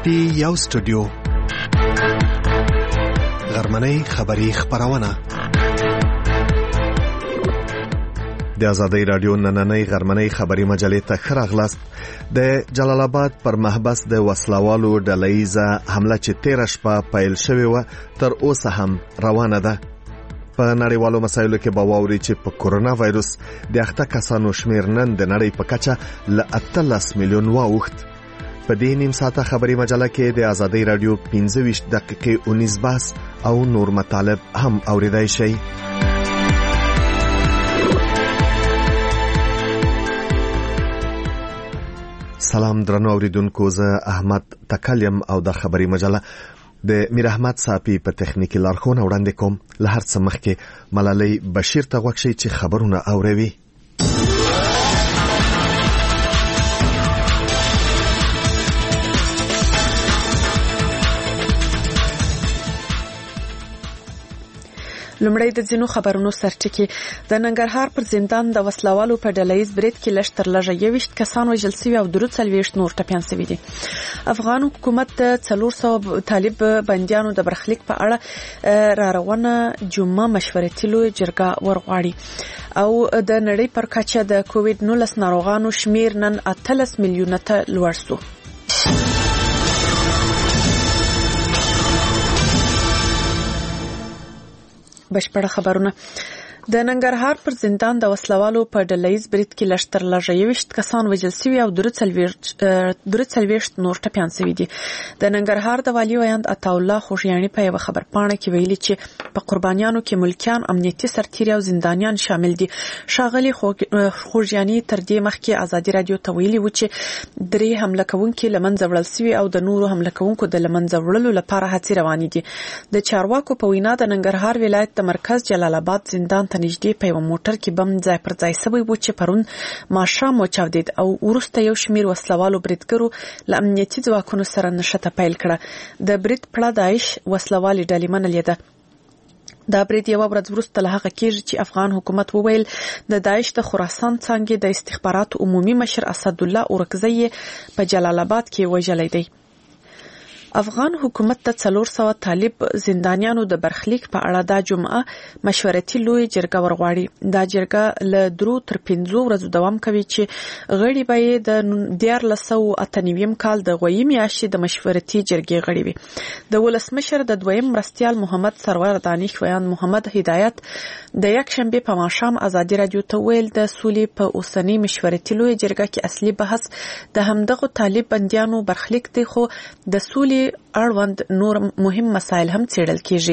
ټي یو سټوډیو غرمنۍ خبری خبرونه د آزادۍ رادیو نننۍ غرمنۍ خبری مجلې ته خراغلاست. د جلال آباد پر محبس د وسلوالو ډلهیزه حمله چې 13 شپه پیل شوې و تر اوسه هم روانه ده. په نړیوالو مسایلو کې به واوري چې په کورونا وایروس د اخته کسانو شمیر نن د نړۍ په کچه ل 18 میلیون واوښت. په دې نیم ساعته خبری مجله کې د آزادۍ رادیو 25 دقیقې 19 بحث او نور مطالب هم اوریدای شي. سلام درنو اوریدونکو، زه احمد تکلم او د خبری مجله د میر احمد صافی په تخنیکی لارښوونه وړاندې کوم. له هر څه مخکې ملالۍ بشیر ته غوږ شئ چې خبرونه اوروي. لومړی د ځینو خبرونو سرټکی. د ننګرهار پر زندان د وسلوالو په ډلهیز برید کې لږ تر لږه 21 کسان وژل شوي او 43 نور ټپیان شوي دي. افغان حکومت د 400 طالب بندیانو د برخلیک په اړه را روانه جمعه مشورتي لوی جرګه ورغواړي او د نړۍ پر کچه د کووډ 19 ناروغانو شمیر نن 18 میلیونه ته لوړ شو. بشپړه خبرونه. د ننګرهار پر زندان د وسلوالو په ډلهیز برید کې لږ تر لږه 21 کسان وژل شوي او 43 نور ټپیان شوي دي. د ننګرهار د والي ویاند عطاالله خوږیاني په یو خبرپاڼه کې ویلي چې په قربانیانو کې ملکیان، امنیتي سرتیري او زندانیان شامل دي. ښاغلي خوږیاني تر دې مخکې آزادي رادیو ته ویلي و چې 3 حمله کوونکي لمنځه وړل شوي او د نورو حمله کوونکو د لمنځه وړلو لپاره هڅې روانې دي. د چارواکو په وینا د ننګرهار ولایت د مرکز جلال آباد زندان ته نږدې په یو موټر کې بم ځای پر ځای شوی و چې پرون ماښام وچاودید او وروسته یو شمیر وسلوالو بریدګرو له امنیتي ځواکونو سره نښته پیل کړه. د برید پړه داعش وسلوالې ډلې منلې ده. دا برید یو ورځ وروسته له هغه کېږي چې افغان حکومت وویل د داعش د خراسان څانګې د استخباراتو عمومي مشر اسدالله اورکزی په جلال آباد کې وژلی دی. افغان حکومت ته 400 طالب زندانیانو د برخلیک په اړه د جمعه مشورتي لوی جرګه ورغواړي. دا جرګه له 3 تر 5 ورځې دوام کوي چې غړي به د 1998 کال د غوي میاشتې د مشورتي جرګې غړي وي. د ولسمشر د دویم مرستیال محمد سرور دانش ویاند محمد هدایت د یک شنبه په ماښام آزادي رادیو ته ویل د سولې په اوسنۍ مشورتي لوی جرګه کې اصلي بحث د همدغه طالب بندیانو برخلیک دی، خو د سولې اړوند نور مهم مسایل هم څېړل کیږي.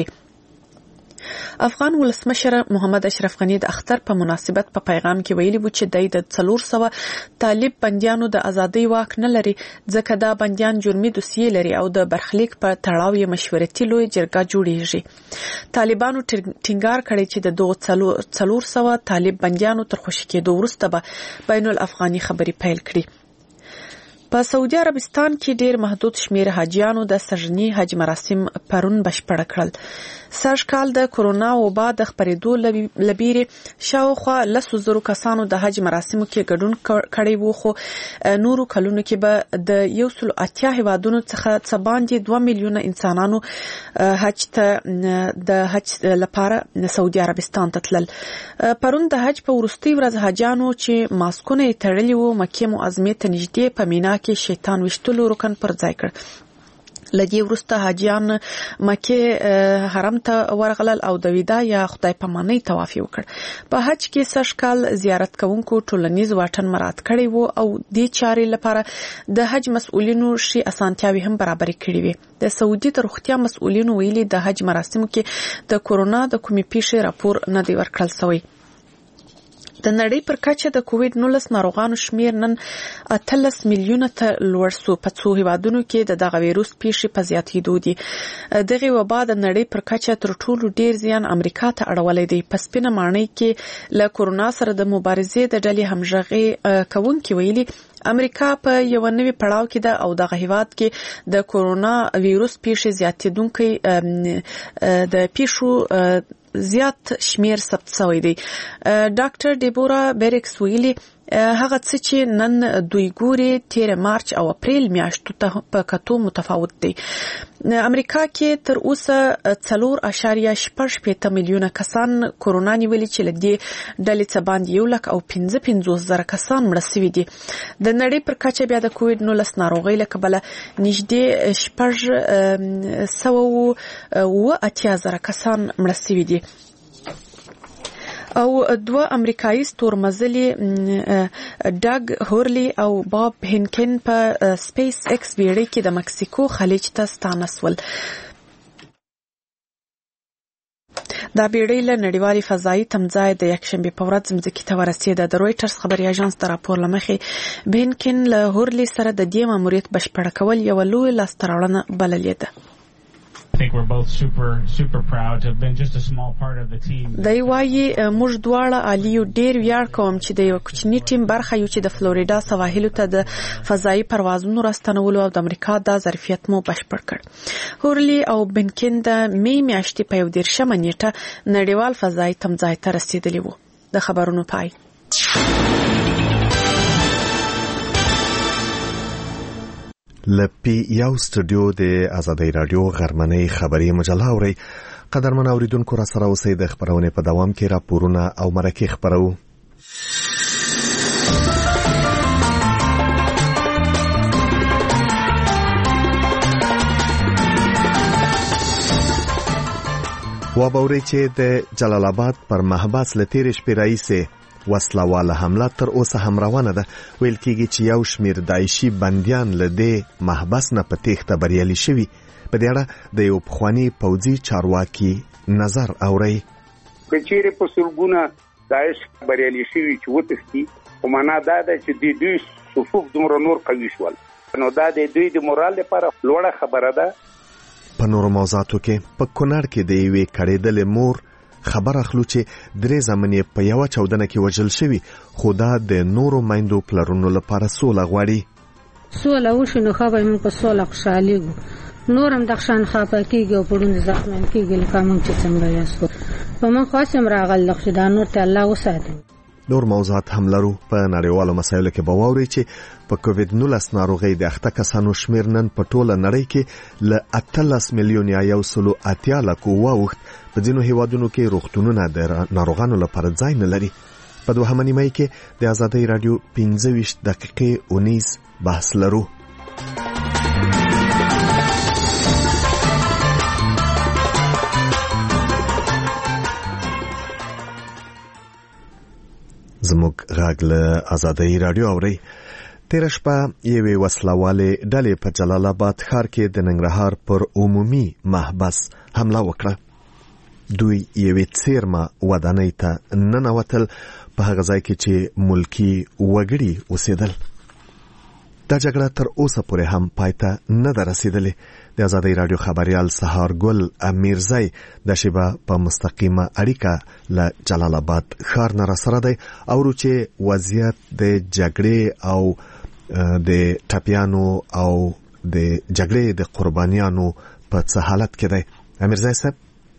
افغان ولسمشر محمد اشرف غنی د اختر په مناسبت په پیغام کې ویلي و چې د 400 طالب بندیانو د ازادۍ واک نه لري ځکه دا بندیان جرمي دوسیې لري او د برخلیک په تړاو یې مشورتي لوی جرګه جوړیږي. طالبانو ټینګار کړی چې د 400 طالب بندیانو تر خوشي کېدو وروسته به بین الافغاني خبري پیل کړي. په سعودي عربستان کې ډیر محدود شمیر حاجیانو د سژني حج مراسم پرون بشپړ کړل. سږ کال د کورونا وبا د خپرېدو لبیره شاوخوا 100,000 کسانو د حج مراسمو کې ګډون کړی وو، خو نورو کلونو کې به د 180 هیوادونو څخه څه باندې 2 میلیونه انسانانو حج ته د حج لپاره سعودي عربستان ته تلل. پرون د حج په وروستي ورځ حاجیانو چې ماسکونه یې تړلي وو مکه معظمه ته نږدې په مینا کې شیطان وشتلو رکن پر ځای کړ. لدی ورسته حاجیان مکه حرم ته ورغلل او د ودا یا خدای پامانۍ طواف وکړ. په حج کې سږ کال زیارت کوونکو ټولنیز واټن مراعات کړی وو او د چارې لپاره د حج مسؤلینو شي اسانتیاوي هم برابر کړې وي. د سعودي د روغتیا مسؤلینو ویلي د حج مراسمو کې د کورونا د کومې پیښې راپور نه دی ورکړل شوی. د نړۍ پر کچه د کووډ 19 ناروغانو شمیر نن 18 میلیونه ته لوړ شو. په څو هیوادونو کې دغه ویروس پیښې په زیاتېدو دي. دغه وبا د نړۍ پر کچه تر ټولو ډیر زیان امریکا ته اړولی دی. په سپینه ماڼۍ کې له کورونا سره د مبارزې د ډلې همغږي کوونکي ویلي امریکا په یو نوي پړاو کې ده او دغه هیواد کې د کورونا ویروس پیښې زیاتېدونکي د پیښو زیات شمیر ثبت شوی دی. ډاکټر ډیبورا بیرکس ویلي هغه څه چې نن دوی ګوري 13 مارچ او اپریل میاشتو ته په کتو متفاوت دي. امریکا کې تر اوسه 4.8 میلیونه کسان کورونا نیولې چې لدې ډلې څخه باندې 1,55,000 کسان مړ شوي دي. د نړۍ پر کچه بیا د کووډ 19 ناروغۍ له کبله نږدې 680,000 کسان مړ شوي دي. او 2 امریکایي ستورمزلي ډاګ هورلی او باب هینکن په سپیس ایکس بیړۍ کې د مکسیکو خلیج ته ستانه شول. دا بیړۍ له نړیوالې فضایي تمځای د یکشنبې په ورځ ځمکې ته ورسېده. د رویټرز خبري اژانس د راپور له مخې هینکن له هورلی سره د دې ماموریت بشپړ کول یو لوی لاسته راوړنه بللې ده. دی وايي موږ دواړه عالی ډیر ویاړ کوم چې د یو کوچني ټیم برخه یو چې د فلوریدا سواحلو ته د فضایي پروازونو راستنولو او د امریکا د ظرفیت مو بشپړ کړ. هورلی او بنکن د می میاشتې په 11 نیټه نړیوال فضایي تمځای ته رسیدلی وو. د خبرونو پای. لپی یو استودیو د آزادۍ رادیو غرمنۍ خبري مجله اوري. قدرمن اوریدونکو را سره اوسئ. د خبرونه په دوام کې راپورونه او مرکه خبرو. وابوري چې د جلال آباد پر محبس لتیر شپرایسه وسلواله حمله تر اوسه هم روانه ده. ویل کېږي چې یو شمیر داعشي بنديان له دې محبس نه په تېښته بریالي شوي. په دې اړه د یو پخواني پوځي چارواکي نظر اوري. کچېرې په سلګونه داعش بریالي شوي چې وتښتي، خو معنا دا ده چې د دوی صفوف دومره نور قوي شول، نو دا د دوی د مورال لپاره لوړه خبره ده. په نورو موضوعاتو کې په کونړ کې د یوې کړېدلې مور خبر اخلو چې 3 زامنې په یو چاودنه کې وژل شوي، خو دا د نورو میندو پلرونو لپاره سوله غواړي. سوله وشي نو خو به موږ په سوله خوشالېږو، نورم د خشان خاپه کېږي او پړوند زخمن کېږي لکه موږ چې څنګه یاستو. په من خاصم راغل خو دا نور ته الله وساتي. نور موضوعات هم لرو. په نړیوالو مسایلو کې به واوري چې په کووډ 19 ناروغۍ د اخته کسانو شمیر نن په ټوله نړۍ کې ل 18 میلیون یا 180 لک واوښت. په ځینو هیوادونو کې روغتونونه د ناروغانو لپاره ځای نه لري. په دوهمه نیمه کې د آزادۍ رادیو 25 دقیقې اونیز بحث لرو. زموږ غږ له آزادۍ رادیو اوري. تیر شپه یوې وسلوالې ډلې په جلال آباد ښار کې د ننګرهار پر عمومي محبس حمله وکړه. دوی یوې څیرمه ودانۍ ته ننوتل په هغه ځای کې چې ملکی وګړي اوسېدل. دا جګړه تر اوسه پورې هم پای ته نه ده رسېدلې. د آزادۍ رادیو خبريال سهار ګل امیرزی د شیبه په مستقیمه اړیکه له جلال آباد ښار نه سره دی او چې وضعیت د جګړې او د ټپیانو او د جګړې د قربانیانو په څه حالت کې دی. امیرزی صاحب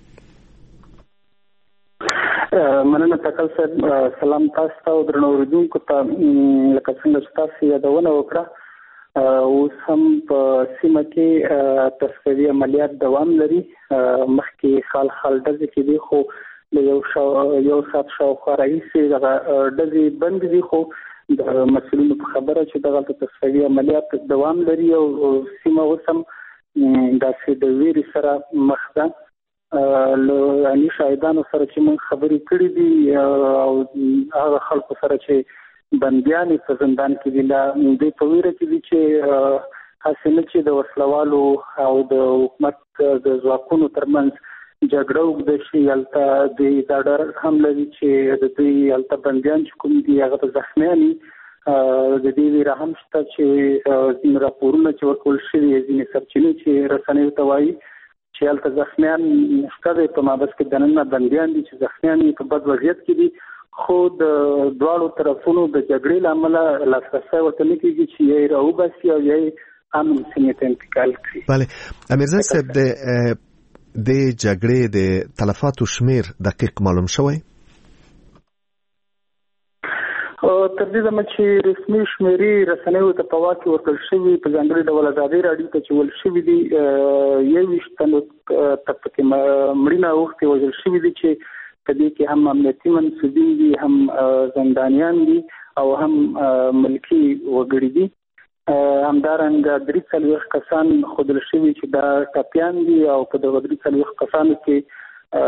مننه تکل صاحب. سلام تاسو ته او درنو اوریدونکو ته. لکه څنګه چې تاسو یادونه وکړه، اوس هم په سیمه کې تصفیوي عملیات دوام لري. مخکې خال ډزې کې دي، خو د یو ساعت شاوخوا راهیسې دغه ډزې بند دي، خو د مسؤلینو په خبره چې دغه تصفیوي عملیات دوام لري او سیمه اوس هم داسې د ویرې سره مخ ده. له اني شاهدانو سره چې موږ خبرې کړې دي او هغه خلکو سره چې بنديان په زندان کې دي، د په ویره کې دي چې حاصل چې د وسلوالو او د حکومت د ځواکونو ترمنځ جګړه وکړي شي. البته د ډاډر هم لري چې د دوی البته بنديان چې کوم دي هغه زخمیاني. د دې ویره هم شته چې راپورونه چې ورکول شوي ځینې سرچینې چې رسنیو ته وایي چې البته زخمیان شته په مابس کې دننه بنديان دي چې زخمیان په بد وضعیت کې دي، خو د دواړو طرفونو د جګړې لامل لاسرسي ورته نه کېږي چې یې راوباسي او یې امن سیمې ته انتقال کړي. بله امیرزی صاحب، د جګړې د تلفاتو شمیر دقیق معلوم شوی؟ تر دې دمه چې رسمي شمیرې رسنیو ته په واقع ورکړل شوي په ځانګړي ډول ازادي راډیو ته چې ول شوي دي 21 تنو تک مړینه وختي وژل شوي دي چې په دې کې هم امنیتي منسوبین دي هم زندانیان دي او هم ملکی وګړي دي همدارنګه 43 کسان خودل شوي چې دا ټاپیان دي او په دغه 43 کسانو کې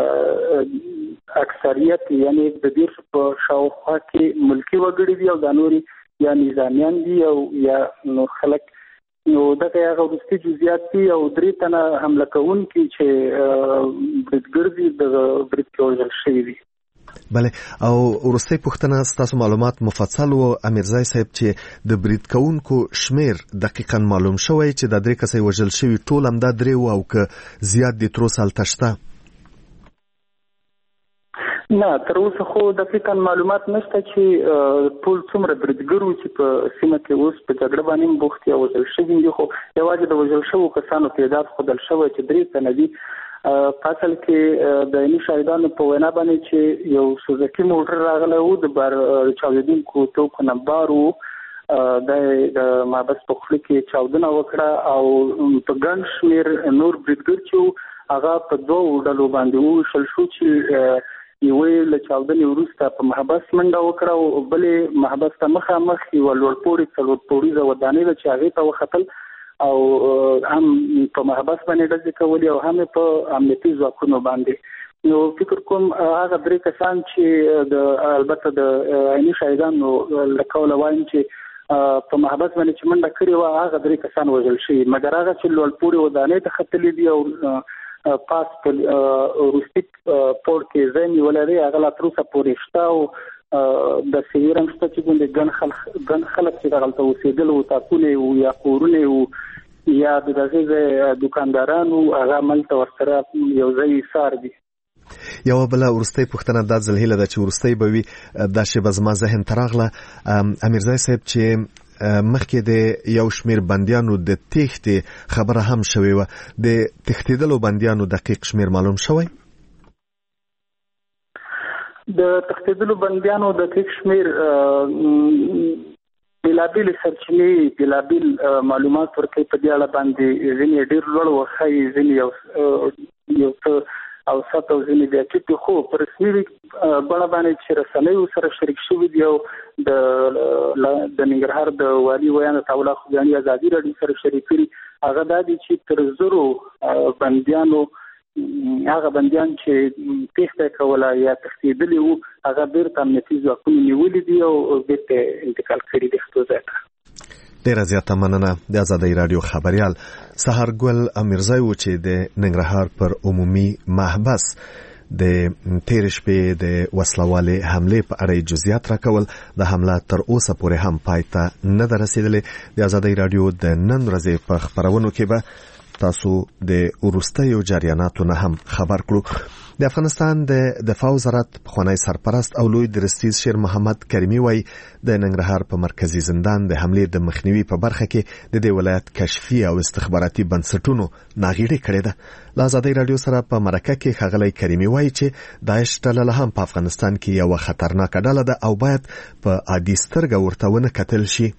اکثریت یعنی د دې په شاوخوا کې ملکی وګړي دي او د نوري یا نظامیان دي او یا نو خلک نو دغه هغه ورستي جزئیات دي او درې تنه حمله کوونکي چې برتګرځي د برتګورل شوی دي. بله او ورستي پوښتنه ستاسو معلومات مفصل او امیرزای صاحب چې د برید کوونکو شمیر دقیقاً معلوم شوی چې د درې کسې وژل شوی ټول هم د درې او که زیات دي تر اوسه تشته نه تر اوسه خو دقیقاً معلومات نشته چې ټول څومره بریدګرو چې په سیمه کې اوس په جګړه باندې بوخت یا وژل شوي دي خو یوازې د وژل شوو کسانو تعداد ښودل شوی چې 3 تنه دي. په اصل کې د عیني شاهدانو په وینا باندې چې یو سوزوکي موټر راغلی و د بار چاودېدونکو توکو نه بار و د محبس په خوله کې چاودنه وکړه او په ګڼ شمېر نور بریدګر چې هغه په 2 ډلو باندې وویشل شو چې یوې له چاودنې وروسته په محبس منډه وکړه او بلې محبس ته مخامخ یوه لوړپوړې څلور پوړیزه ودانۍ ده چې هغې ته وختل او هم په محبس باندې ډزې کولې او هم په امنیتي ځواکونو باندې. نو فکر کوم هغه 3 کسان چې البته د عیني شاهدانو له قوله وایم چې په محبس باندې چې منډه کړې وه هغه 3 کسان وژل شوي مګر هغه چې لوړپوړې ودانۍ ته ختلي دي او پاس په روسي پور کې ځای نیولی دی هغه لا تر اوسه پورې شته او د سیرم شته چې ګڼ خلک چې دغلته اوسېدل وو تاکونه وو یا کورونه وو یا د دغه دکاندارانو هغه ملته ورسره یو ځای ایثار دي. یو بل ورستي پوښتنه د ځلهله د چې ورستي بوي د شی بزما ذهن تراغله امیرزای صاحب چې مخکې د یو شمیر بندیانو د تښتې خبره هم شوې و د تښتېدلو بندیانو دقیق شمیر معلوم شوی د تښتېدلو بندیانو د دقیق شمیر بلابل سرچینې بلابل معلومات ورکوي په دې اړه باندې ځینې ډېر لوړ وخی ځینې یو څه او ساتو ځینې بیا چې خو پر رسمي بڼه باندې چې رسنیو سره شریک شوي دي او د ننګرهار د والي ویان تاولا خوګانی ازادي راډیو سره شریک کړي هغه د دې چې تر 0 بندیانو هغه بندیان چې تښتې کوله یا تښتېدلي وو هغه بیرته امنیتي ځواکونو نیولي دي او بیرته انتقال کړي دي خپل ځای ته. ډیره زیاته مننه د آزادۍ رادیو خبريال سحرګل امیرزای و چې د ننګرهار پر عمومي محبس د تیر شپې د وسلوالې حمله په اړه جزئیات راکول د حمله تر اوسه پورې هم پایته نه رسیدلې. د آزادۍ رادیو د نن ورځې په خبرونو کې به تاسو د ورستیو جریاناتو نه هم خبر کړو. د افغانستان د دفاع وزارت پخوانی سرپرست او لوی درستیز شیر محمد کریمی وای د ننګرهار په مرکزی زندان د حملې د مخنیوي په برخه کې د دې ولایت کشفي او استخباراتي بنسټونو ناغېړي کړې ده. د آزادۍ رادیو سره په مرکه کې ښاغلی کریمی وای چې داعش ډله هم په افغانستان کې یو خطرناک ډله ده او باید په عادي سترګه ورته ونه کتل شي.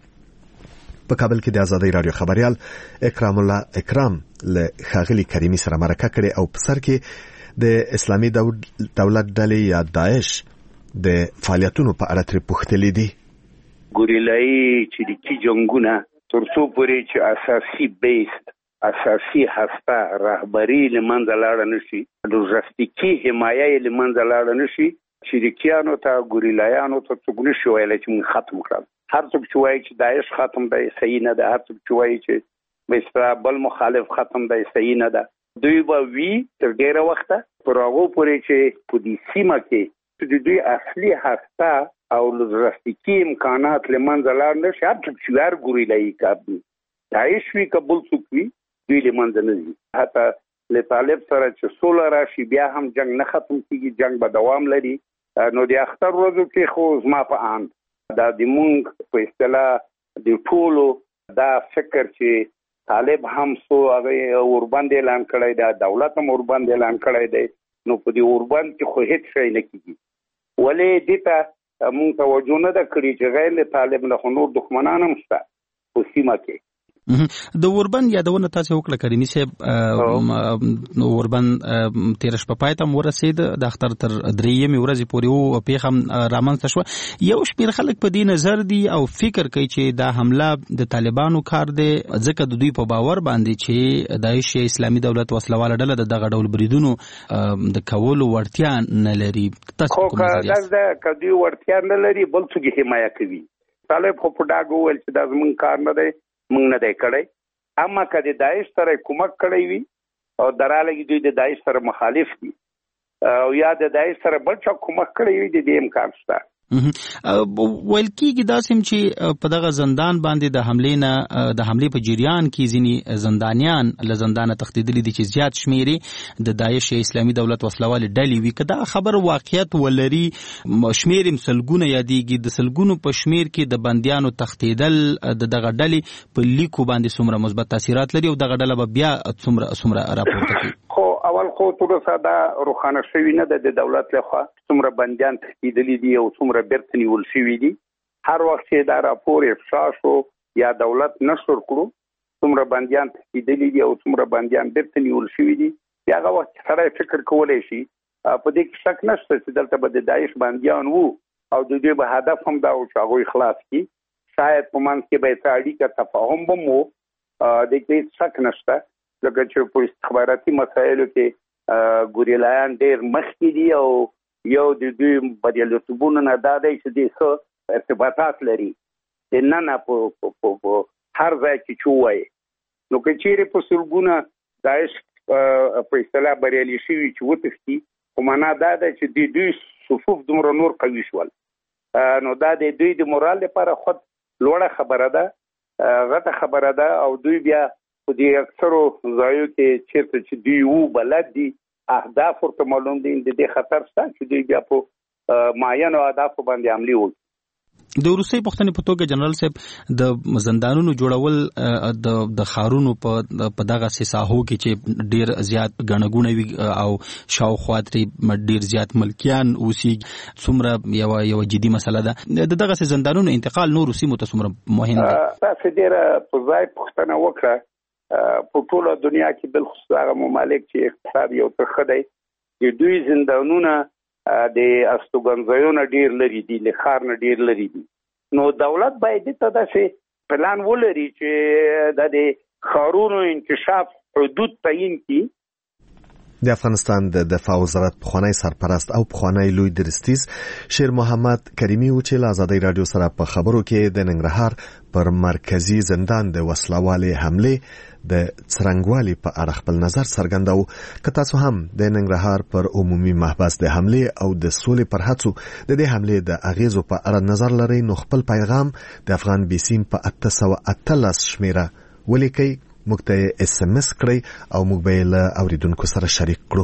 په کابل کې د آزادۍ رادیو خبريال اکرام الله اکرام له ښاغلي کریمی سره مرکه کړې او په سر کې د اسلامي دولت ډلې یا داعش د فعالیتونو په اړه ترې پوښتلي دي. ګوریلایي چې د کی جنگونه تر څو پورې چې اساسي بیس اساسي هسته رهبری لمنځه لاړ نشي لوجستیکي حمایه لمنځه لاړ نشي چې د کیانو ته ګوریلایانو ته څوک نشي ویل چې موږ ختم کړل. هر څوک چې وایي چې داعش ختم دی صحیح نه ده. هر څوک چې وایي چې بل مخالف ختم دی صحیح نه ده. دوی به وی تر ډیره وخته پر هغه پورې چې په دې سیمه کې د دوی اصلي هسته او لوجستیکي امکانات لمنځه لاړ نشي. هر څوک چې هر ګوریلایي کابل داعش وی قبول څوک وي دوی لمنځه نه ځي. حتی له طالب سره چې سوله راشي بیا هم جنگ نه ختم کیږي جنگ به دوام لري. نو د اختر ورځو کې خو زما په آن دا د مونږ په اصطلاح د ټولو دا فکر چې طالب هم سو هغه اوربند اعلان کړی دی دولت هم اوربند اعلان کړی دی نو په دې اوربند کې خو هیڅ شی نه کیږي. ولې دته مونږ توجه نه ده کړې چې غیر طالب نه نور دښمنان هم شته په سیمه کې. د اوربند یادونه تاسو وکړه کریمي صاحب. اوربند تیر شپه پای ته ورسید د اختر تر 3 ورځې پورې او پیغام رامنځته شو. یو شمېر خلک په دې نظر دي او فکر کوي چې دا حمله د طالبانو کار دی ځکه د دوی په باور باندې چې داعش اسلامي دولت وسلواله ډله دغه ډول بریدونو د کولو وړتیا نه لري. تاسو کوم ځای دا کدی وړتیا نه لري بل څه حمایت کوي. طالب خو په داګو ول چې دا زمون کار نه دی مونږ نه دی کړی. اما کله داعش سره کومک کړی وي او دراله دوی د داعش سره مخالف دي او یا د داعش سره بل څه کومک کړی وي د دې امکان شته. ویل کېږي داسې چې په دغه زندان باندې د حملې په جریان کې ځینې زندانیان له زندانه تښتېدلي دي چې زیات شمېرې د داعش اسلامي دولت وسلوالې ډلې وي. که دا خبر واقعیت ولري شمېر یې سلګونه یادېږي د سلګونو په شمېر کې د بندیانو تښتېدل د دغه ډلې په لیکو باندې څومره مثبت تاثیرات لري او دغه ډله به بیا څومره راپورته کوي. خو اول خو تر اوسه دا روښانه شوي نه ده د دولت لخوا څومره بندیان تښتېدلي دي او څومره بیرته نیول شوي دي. هر وخت چې دا راپور افشا شو یا دولت نشر کړو څومره بندیان تښتېدلي دي او څومره بندیان بیرته نیول شوي دي بیا هغه وخت سړی فکر کولی شي په دې کې شک نشته چې دلته به د داعش بندیان وو او د دوی به هدف هم دا و چې هغوی خلاص کړي. شاید په منځ کې به یې اړیکه تفاهم به مو د دې شک نشته لکه چې په استخباراتي مسایلو کې ګوریلایان ډېر مخکې دي او یو د دوی بریالیتوبونه نه دا دی چې دوی ښه ارتباطات لري د نه په هر ځای کې چې ووایي. نو که چیرې په سلګونه داعش په اصطلاح بریالي شوي چې وتښتي خو معنا دا ده چې دوی صفوف دومره نور قوي شول نو دا د دوی د مورال لپاره خود لوړه خبره ده غټه خبره ده او دوی بیا په دې اکثرو ځایو کې چیرته چې دوی وو بلد دي اهداف ورته معلوم دي د دې خطر شته چې دوی بیا په معینو اهدافو باندې عملي وکړي. د وروستۍ پوښتنې په توګه جنرال صاحب د زندانونو جوړول د ښارونو په دغه ساحو کې چې ډیر زیات ګڼه وي او شاوخوا ترې ډیر زیات ملکیان اوسېږي څومره یو جدي مسله ده د دغه زندانونو انتقال نورو سیمو ته څومره مهم دی. تاسو ډیره په ځای پوښتنه وکړه. په ټوله دنیا کې بالخصوص هغه ممالک چې اقتصاد یو څه ښه دی د دوی زندانونه د استوګنځایونه ډیر لري دي له ښار نه ډیر لري دي. نو دولت باید ته داسې پلان ولري چې د ښارونو انکشاف حدود تعیین کړي. د افغانستان د دفاع وزارت پخوانی سرپرست او پخوانی لوی درستیز شیر محمد کریمی و چې له آزادۍ رادیو سره په خبرو کې د ننګرهار پر مرکزی زندان د وسلوالې حمله د څرنګوالي په اړه خپل نظر څرګنداو. که تاسو هم د ننګرهار پر عمومي محبس د حمله او د سولې پر هڅو د دې حمله د اغیزو په اړه نظر لرئ نو خپل پیغام د افغان بیسیم په 813 شمیره ولیکئ موږ ته اس ام اس کړئ او موږ به له اوریدونکو سره شریک کړو.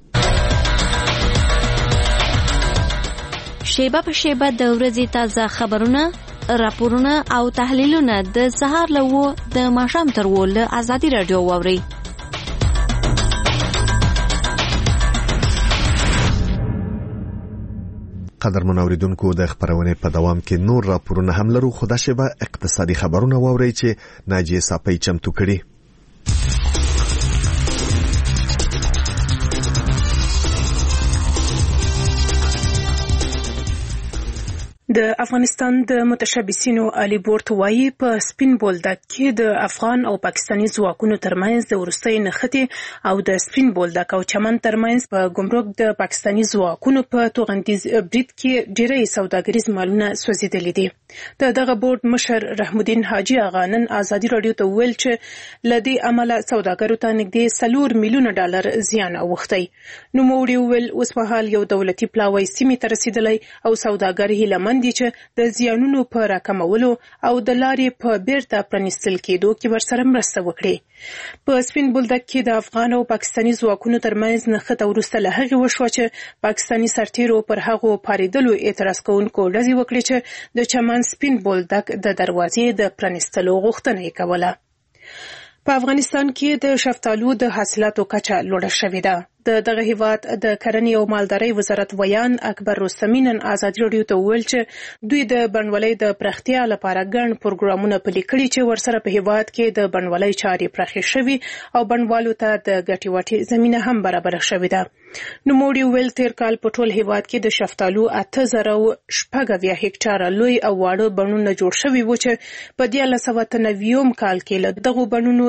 شیبه په شیبه د ورځې تازه خبرونه راپورونه او تحلیلونه د سهار له د ماښام تر له آزادۍ رادیو واورئ. قدرمن اوریدونکو د خبرونه په دوام کې نور راپورونه هم لرو خو دا شیبه اقتصادي خبرونه واورئ چې ناجیه صاحب چمتو کړي. د افغانستان د متشبثینو علی بورت وایي په سپین بولدک کې د افغان او پاکستاني ځواکونو ترمنځ د ورستۍ نښتې او د سپین بولدک او چمن ترمنځ په ګمرک د پاکستاني ځواکونو په توغندیز برید کې ډېری سوداګریز مالونه سوځېدلي دي. د دغه بورډ مشر رحم الدین حاجی آغا نن آزادي رادیو ته ویل چې له دې امله سوداګرو ته نږدې $4 میلیونه زیان اوښتی. نوموړي ویل اوس مهال یو دولتي پلاوی سیمې ته رسیدلی او سوداګر هیله دي چې د زیانونو په راکمولو او د لارې په بیرته پرانیستل کېدو کې ورسره مرسته وکړي. په سپین بولدک کې د افغان او پاکستاني ځواکونو ترمنځ نښته وروسته له هغې وشوه چې پاکستاني سرتیرو پر هغو پارېدلو اعتراض کوونکو ډزې وکړې چې د چمن سپین بولدک د دروازې د پرانیستلو غوښتنه یې کوله. په افغانستان کې د شفتالو د حاصلاتو کچه لوړه شوې ده. دغه هیواد د کرنې او مالدارۍ وزارت ویان اکبر رستمی نن ازادي راډیو ته وویل چې دوی د بڼوالۍ د پراختیا لپاره ګڼ پروګرامونه پلي کړي چې ورسره په هیواد کې د بڼوالۍ چارې پراخې شوي او بڼوالو ته د ګټې وټې زمینه هم برابره شوې ده. نوموړي ویل تیر کال په ټول هیواد کې د شفتالو 8000 هکټاره لوی او واړه بڼونه جوړ شوي وو چې په 1990 کال کې له دغو بڼونو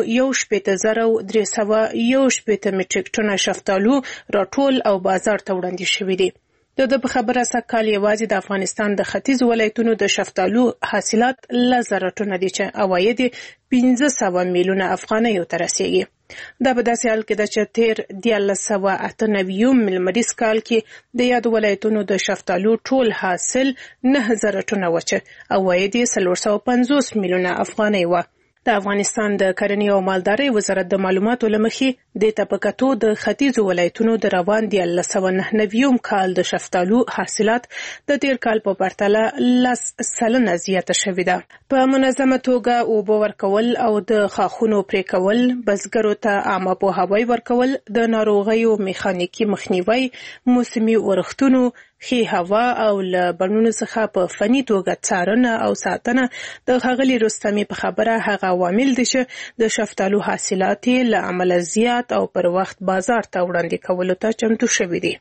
18311 میټریک ټنه شفتالو راټول او بازار ته وړاندې شوي دي. د په خبره سږکال یوازې د افغانستان د ختیځ ولایتونو د شفتالو حاصلات 1000 ټنه دي چې عواید 1500 میلیونه افغانیو ته رسیږي. دا په داسې حال کې ده چې تیر 1998 میلمریز کال کې د یاد ولایتونو د شفتالو ټول حاصل 9000 ټنه و چې عواید 450 میلیونه افغانۍ و. د افغانستان د کرنې او مالدارۍ وزارت د معلوماتو له مخې د تپکاتو د ختیځ ولایتونو د روان 1999 کال د شفتالو حاصلات د تیر کال په پرتله 10% زیاته شوې ده. په منظمه توګه اوبه ورکول او د خاخونو پرې کول، بزګرو ته عامه پوهاوی ورکول، د ناروغیو میخانیکي مخنیوي، موسمي ورښتونو، ښې هوا او له بڼونو څخه په فني توګه څارنه او ساتنه د ښاغلي رستمي په خبره هغه عوامل دي چې د شفتالو حاصلات له امله زیات او پر وخت بازار ته وړاندې کولو ته چمتو شوي دي.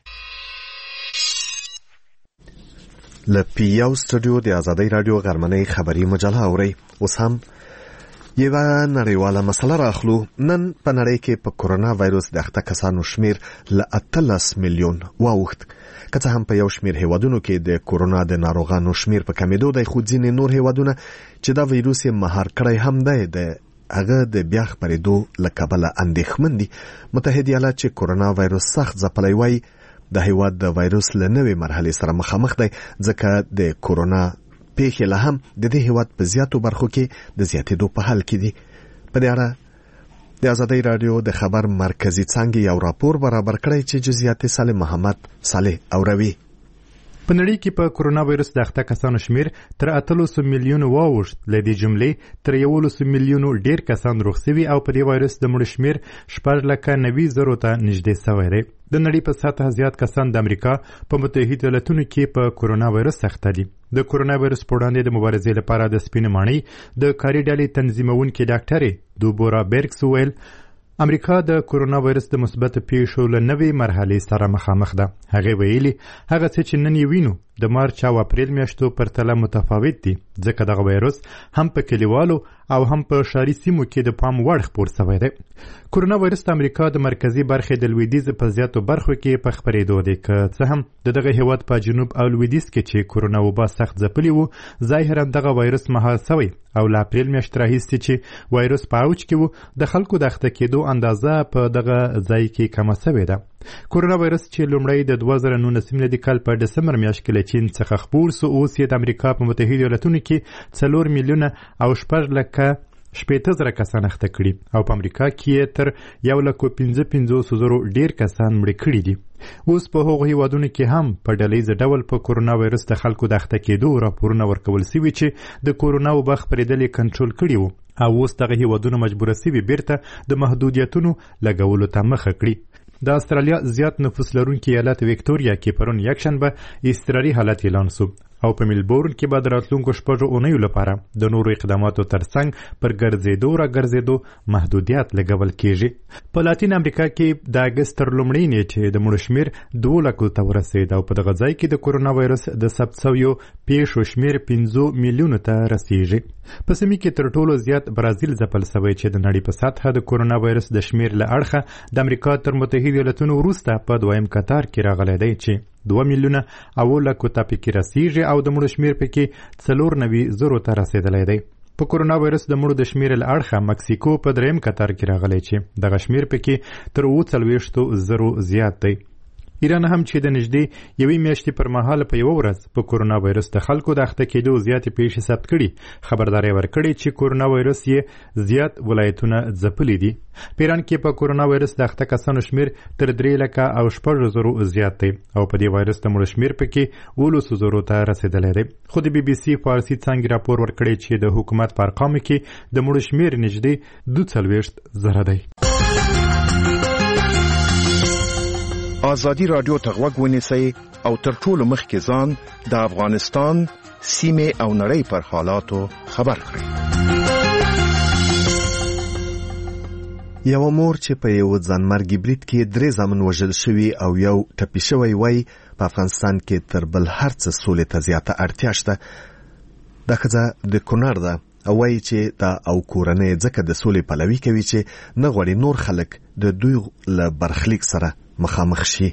له پیاو سټوډیو د ازادۍ رادیو غرمنۍ خبري مجله اوري. اوس هم یوه نړیواله مسله راخلو. نن په نړۍ کې په کورونا وایروس د اخته کسانو شمیر له 18 میلیون واوښت. که څه هم په یو شمیر هیوادونو کې د کورونا د ناروغانو شمیر په کمیدو دی، خو ځینې نور هیوادونه چې دا وایروس یې مهار کړی هم دی د هغه د بیا خپرېدو له کبله اندېښمن دي. متحده ایالات چې کورونا وایروس سخت ځپلی وایي د هیواد د وایروس له نوې مرحلې سره مخامخ دی، ځکه د کورونا پیښې له هم د دې هیواد په زیاتو برخو کې د زیاتېدو په حال کې دي. په دې اړه د ازادۍ رادیو د خبر مرکزی څانګې یو راپور برابر کړی چې جزئیات سالم محمد صالح اوروي. په نړۍ کې په کورونا وایروس د اخته کسانو شمیر تر 800 میلیونو واوښت. له دې جملې تر 11 میلیونو ډیر کسان روغ شوي او په دې وایروس د مړو شمیر 4,90,000 ته نږدې شوی دی. د نړۍ په سطحه زیات کسان د امریکا په متحده ایالاتونو کې په کورونا وایروس اخته دي. د کورونا وایروس په وړاندې د مبارزې لپاره د سپینې ماڼۍ د کاري ډلې تنظیمونکې ډاکټرې دوبورا بیرکس ویل امریکا د کورونا وایروس د مثبت پیښو له نوې مرحلې سره مخامخ ده. هغه ویلي هغه څه چې نن یې وینو د مارچ او اپریل میاشتو پرتله متفاوت دي، ځکه دغه وایروس هم په کلیوالو او هم په ښاري سیمو کې د پام وړ خپور شوی دی. کورونا وایروس د امریکا د مرکزي برخې د لویدیځ په زیاتو برخو کې په خپرېدو دی، که څه هم د دغه هیواد په جنوب او لویدیځ کې چې کورونا وبا سخت ځپلي وو ظاهرا دغه وایروس مهار شوی او له اپریل میاشتې راهیسې چې وایروس په اوج کې وو د خلکو د اخته کېدو اندازه په دغه ځای کې کمه شوې ده. کورونا وایروس چې لومړی د 2019 میلادي کال په ډسمبر میاشت کې له چین څخه خپور سو، اوس یې د امریکا په متحده ایالاتونو کې 4 میلیونه او 4,80,000 کسان اخته کړي او په امریکا کې تر 1,55,000 ډیر کسان مړه کړي دي. اوس په هغو هیوادونو کې هم په ډلهیز ډول په کورونا وایروس د خلکو د اخته کېدو راپورونه ورکول شوي چې د کورونا وبا خپرېدل یې کنټرول کړي وو او اوس دغه هیوادونه مجبوره شوي بیرته د محدودیتونو لګولو ته مخه کړي. د استرالیا زیات نفوس لرونکي ایالت وکټوریا کې پرون یکشنبه اضطراري حالت اعلان شو او په ملبورن کې به د راتلونکو شپږو اونیو لپاره د نورو اقداماتو ترڅنګ پر ګرځېدو راګرځېدو محدودیت لګول کېږي. په لاتین امریکا کې د اګست تر لومړۍ نیټې د مړو شمیر 2 لکو ته ورسېد او په دغه ځای کې د کورونا وایروس د ثبت شویو پیښو شمیر 5 میلیونو ته رسیږي. په سیمه کې تر ټولو زیات برازیل ځپل شوی چې د نړۍ په سطحه د کورونا وایروس د شمیر له اړخه د امریکا تر متحده ایالاتونو وروسته په دویم قطار کې راغلی دی چې 2 میلیونه او لکو ته پکې رسیږي او د مړو شمیر پکې 4,90,000 ته رسیدلی دی. په کورونا وایروس د مړو د شمیر له اړخه مکسیکو په دریم قطار کې راغلی چې دغه شمیر پکې تر 40,000 زیات دی. ایران هم چې د نږدې یوې میاشتې پر مهال په یو ورځ په کورونا وایروس د خلکو د اخته کېدو زیاتې پیښې ثبت کړي، خبرداری ورکړي چې کورونا وایروس یې زیات ولایتونه ځپلي دي. په ایران کې په کورونا وایروس د اخته کسانو شمیر تر 3,06,000 زیات دی او په دې وایروس د مړو شمیر پکې 11,000 ته رسیدلی دی. خو د BBC فارسي څانګې راپور ورکړی چې د حکومت په ارقامو کې د مړو شمیر نږدې 42,000 دی. ازادي رادیو ته غوږ ونیسئ او تر ټولو مخکې ځان د افغانستان سیمه او نړۍ پر حالاتو خبر کړئ. یو مور چې په یو ځانمرګي برید کې 3 زامن وژل شوي او یو ټپي شوی وای په افغانستان کې تر بل هر څه سولې ته زیاته اړتیا شته. دا ښځه د کونړ ده او وایي چې دا او کورنۍ ځکه د سولې پلوي کوي چې نه غواړي نور خلک د دوی له برخلیک سره مخامخ شي.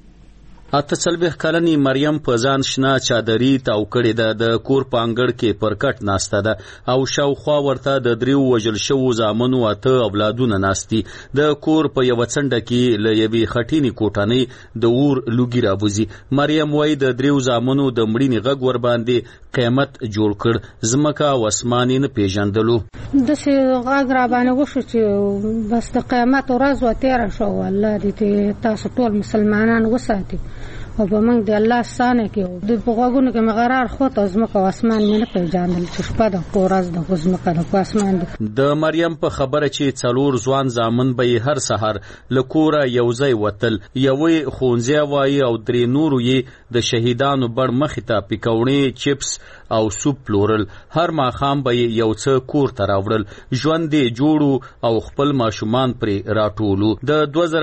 48 کلنې مریم په ځان شنه چادري تاو کړې ده. د کور په انګړ کې پر کټ ناسته ده او شاوخوا ورته د 3 وژل شوو زامنو 8 اولادونه ناستي. د کور په یو څنډه کې له یوې خټینې کوټنۍ د اور لوګي راوځي. مریم وایي د 3 زامنو د مړینې غږ ور باندې قیامت جوړ کړ. ځمکه او اسمان نه پیژندلو. داسې غږ را باندې وشو چې بس د قیامت ورځ وتیره شو. الله دې تاسو ټول مسلمانان وساتي او په موږ د الله ستانه کې د غوږونو کې مغرار خو ته ځمکه او اسمان نه پیژندل چې شپه د ورځ د ځمکه د اسمان د مریم په خبره چې 4 ځوان زامن به هر سحر لکوره یوځای وتل. یوې خونځه وای او 3 نورو یې د شهیدانو بړ مخې ته پکوړې چپس او سوپ پلورل. هر ماخام به یو څه کور ته راوړل. ژوند دې جوړو او خپل ماشومان پرې راټولو. د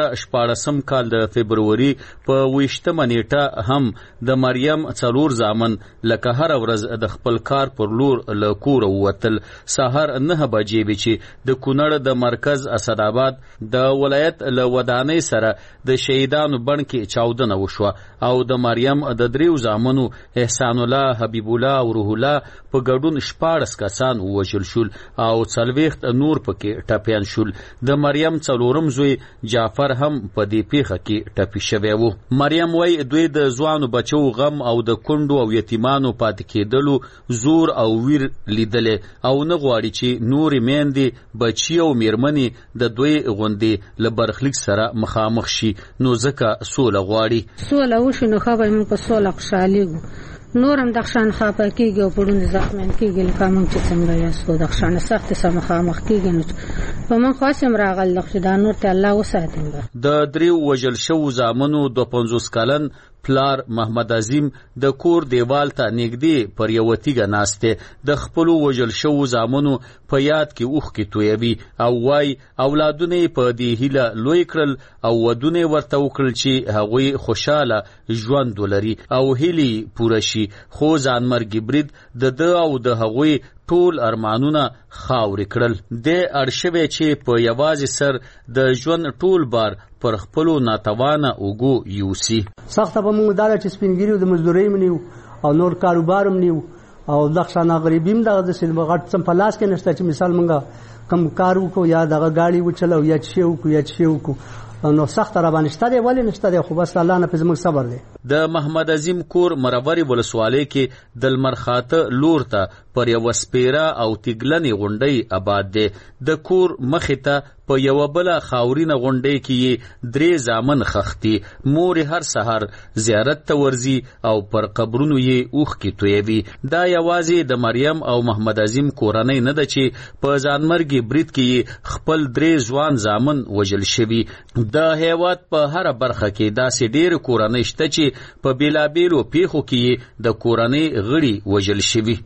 2014 کال د فبرवरी په 20 نیټه هم د مریم 4 زامن لکه هر ورځ د خپل کار پر لور له کور ووتل. سحر 9 بجې به چې د کونړ د مرکز اسداباد د ولایت له ودانۍ سره د شهیدانو بڼ کې چاودنه وشوه او د مریم د 3 زامنو احسان الله، حبیب الله او روح الله په ګډون 14 کسان وژل شول او 40 نور پکې ټپيان شول. د مریم 4م زوی جعفر هم په دې پیښه کې ټپي شوی و. مریم وای دوی د ځوانو بچو غم او د کندو او یتیمانو پاتې کېدلو زور او ویر لیدل او نه غواړي چې نور میندې بچي او میرمنې د دوی غوندې له برخلیک سره مخامخ شي. نو ځکه سوله غواړي. سوله وشي نو خو به موږ په سوله خوشاليږو. نورم دښان خاپه کېږي او پړون زخمن کېږي لکه موږ چې څنګه یاستو دښان سخت سم مخامخ کېږي. نو په موږ خاصم راغل لخوا دا نور ته الله وساتي. د 3 وژل شوو زامنو 52 کلن پلار محمد عظیم د کور دیوال ته نږدې پر یو تیګه ناسته د خپل وژل شوو زامنو په یاد کې اوخ کې تویوي او وای اولادونه په دې هیله لوی کړل او ودونه ورته وکړل چې هغوی خوشاله ژوند ولري او هیلي پوره شي. خو ځانمرګي برید د او د هغوی ټول ارمانونه خاورې کړل. د ارشوي چې په یوازې سر د ژوند ټول بار پر خپلو ناتوانه اوګو یوسي. سخته به موږ داله چې سپینګیری د مزدورۍ منیو او نور کاروبار منیو او دښانه غریبیم دغه د سلم غټ سم په لاس کې نشته چې مثال موږ کم کار وکړو یا دغه گاډي وچلو یا چې وکړو نو سخت را باندې شته دی ولې نشته دی. خو بس الله نه پزمو صبر دی. د محمد عظیم کور مروري ولسوالۍ کې د لمرخاته لور ته پر یو سپیره او تګلنې غونډۍ آباد دی. د کور مخې ته په یو بل خاورینه غونډۍ کې 3 زامن خختي. مور هر سحر زیارت ته ورځي او پر قبرونو یې اوخ کې تویوي. دا یوازې د مریم او محمد عظیم کورنۍ نه ده چې په ځانمرګي برید کې خپل 3 ځوان زامن وژل شوي. د هیواد په هر برخه کې داسې ډېر کورنۍ شته چې په بیلابیلو پیښو کې د کورنۍ غړي وژل شوي.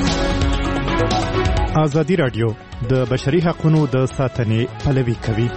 ازادي رادیو د بشري حقوقو د ساتنې پلوي کوي.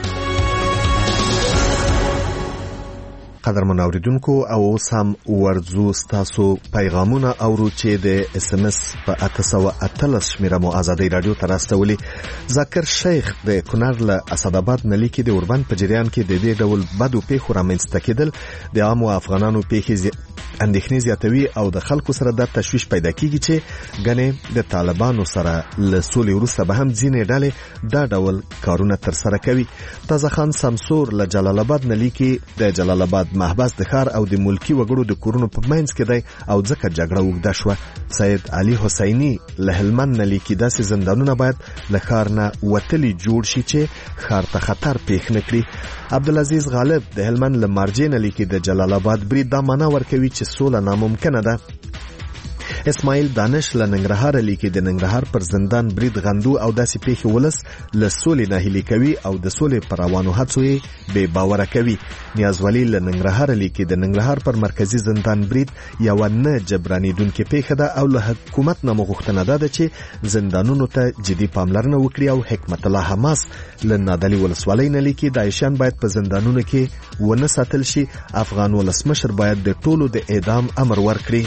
قدرمن اوریدونکو او سم ورزو ستاسو پیغامونه اورو چې د اس ام اس په 813 شمیره مو ازادي رادیو ته راستولي. ذکر شیخ د کونړ له اسداباد نلیکي د اوربند په جریان کې د دې ډول بدو پیښو رامنځته کېدل د عامو افغانانو پیښې اندېښنې زیاتوي او د خلکو سره د تشویش پیدا کیږي چې غنې د طالبانو سره له سولې وروسته به هم ځینې ډلې دا ډول کارونه تر سره کوي. تازه خان سمسور له جلال آباد نلیکي د جلال آباد محبس د ښار او د ملکی وګړو د کورونو په منځ کې دی او ځکه جګړه وګړه شو. سید علي حسینی له هلمند نلیکي داسې زندانونه باید له ښار نه وتلي جوړ شي چې ښار ته خطر پیښ نکړي. عبدالعزیز غالب د هلمند له مارجې نلیکي د جلال آباد برید دا معنا ورکوي چې سوله ناممکنه ده. اسماعیل دانش له ننګرهار لیکي د ننګرهار پر زندان برید غندو او داسې پیښې ولس له سولې ناهیلي کوي او د سولې پر روانو هڅو یې بې باوره کوي. نیاز ولی له ننګرهار لیکي د ننګرهار پر مرکزی زندان برید یو نه جبرانیدونکې پیښه ده او له حکومت نه مغوښتنه ده چې زندانونو ته جدي پاملرنه وکړي او حکمت الله حماس له نادعلي ولسوالۍ نه لیکي داعشیان باید په زندانونو کې ونه ساتل شي. افغان ولسمشر باید د ټولو د اعدام امر ورکړي.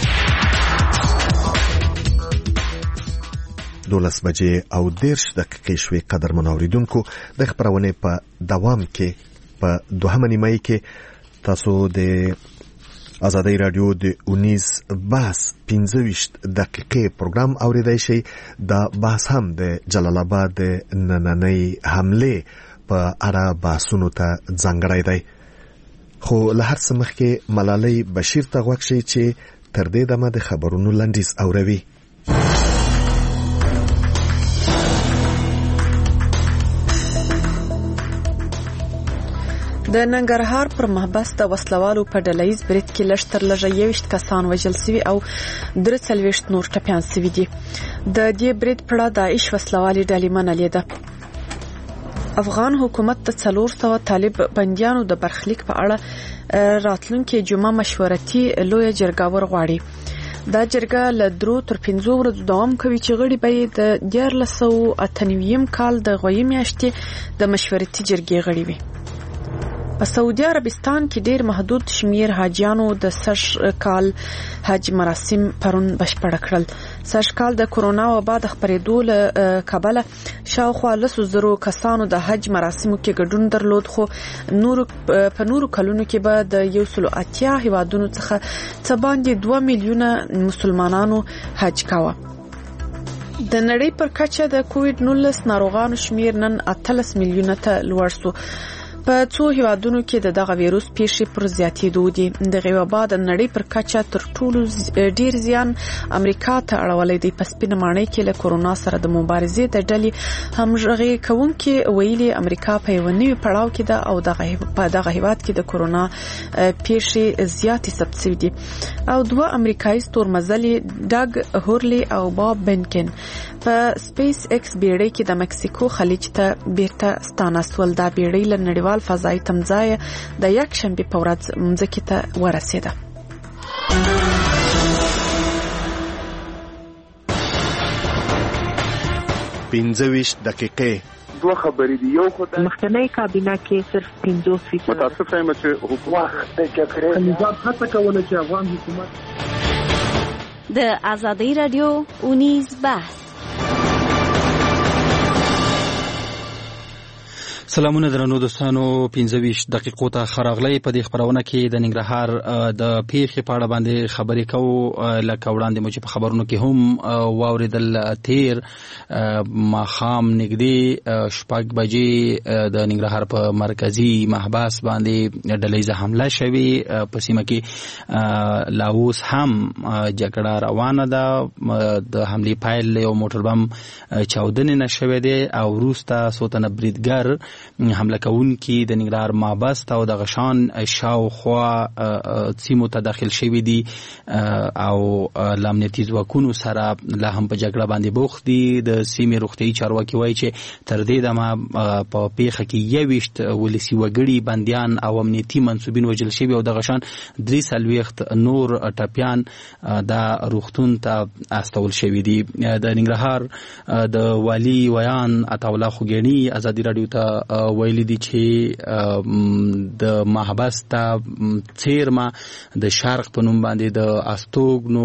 12:10 شوې قدرمن اوریدونکو د خبرونه په دوام کې په دوهمه نیمه کې تاسو د آزادی رادیو د 19 بحث 15 دقیقې پروګرام اوریدای شئ. دا بحث هم د جلال آباد د نننۍ حمله په اړه بحثونو ته ځانګړی دی. خو له هر څه مخکې ملالۍ بشیر ته غوږ شئ چې تر دې دمه د خبرونو لنډیز اوروي. د ننګرهار پر محبس د وسلوالو په ډلهیز برید کې لږتر لږه 21 کسان وژل شوي او 43 نور ټپیان شوي دي. د دې برید په اړه داعش وسلوالي ډلې منلې ده. افغان حکومت د 400 طالب بنديانو د برخلیک په اړه راتلونکي جمعه مشورتي لوی جرګه ورغواړي. دا جرګه له 3 تر 5 ورځې دوام کوي چې غړي به د 1998 کال د غوي میاشتې د مشورتي جرګې غړي وي. په سعودي عربستان کې ډېر محدود شمیر حاجیانو د سږ کال حج مراسم پرون بشپړ کړل. سږ کال د کورونا وبا د خپرېدو له کبله شاوخوا 100,000 کسانو د حج مراسمو کې ګډون درلود، خو په نورو کلونو کې به د 180 هیوادونو څخه څه باندې 2 میلیونه مسلمانانو حج کاوه. د نړۍ پر کچه د کووډ-19 ناروغانو شمیر نن 18 میلیونه ته لوړ شو. په څو هیوادونو کې دغه ویروس پیښې پر زیاتېدو دي. دغه وبا د نړۍ پر کچه تر ټولو ډیر زیان امریکا ته اړولې دی. په سپینه ماڼۍ کې له کورونا سره د مبارزې د ډلې همغږي کوونکې ویلي امریکا په یو نوي پړاو کې ده او دغه هیواد کې د کورونا پیښې زیاتې ثبت شوې دي. او 2 امریکایي ستورمزلي ډاګ هورلی او باب بنکن په سپیس ایکس بیړۍ کې د مکسیکو خلیج ته بیرته ستانستول. دا بیړۍ له نړیوال فضایي تمځای د یک شنبه په ورځ مځکې ته ورسېده. 15 دقیقې دوه خبرې دي. یو خدای مخکنی کابینه کې صرف 50% متاسفه یم چې حکومت نظام هڅه کوله چې افغان حکومت د آزادی رادیو 19 بحث. سلامونه درنو دوستانو، 15 دقیقو ته خراغلی. په دې خبرونه کې د ننګرهار د پیښې په اړه باندې خبرې کوو. لکه وړاندې مو چې په خبرونو کې هم واوریدل، تیر ماښام نږدې 6 بجې د ننګرهار په مرکزی محبس باندې ډلهیزه حمله شوې. په سیمه کې لا اوس هم جګړه روانه ده. د حملې پایل یو موټر بم چاودنې نشوي دي او وروسته څو تنه بریدګر حمله کوونکي د ننګرهار محبس ته او د غشان شاوخوا سیمو ته داخل شوي دي او له امنیتي ځواکونو سره لا هم په جګړه باندې بوخت دي. د سیمې روغتیایي چارواکي وایي چې تر دې دمه په پیښه کې 21 ولسي وګړي بندیان او امنیتي منصوبین وژل شوي او د غشان 43 نور ټپیان د روغتون ته استول شوي دي. د ننګرهار د والي ویان عطاالله خوګیڼي ازادي رادیو ته ویلي دي چې د محبس ته څیرمه د شرق په نوم باندې د استوګنو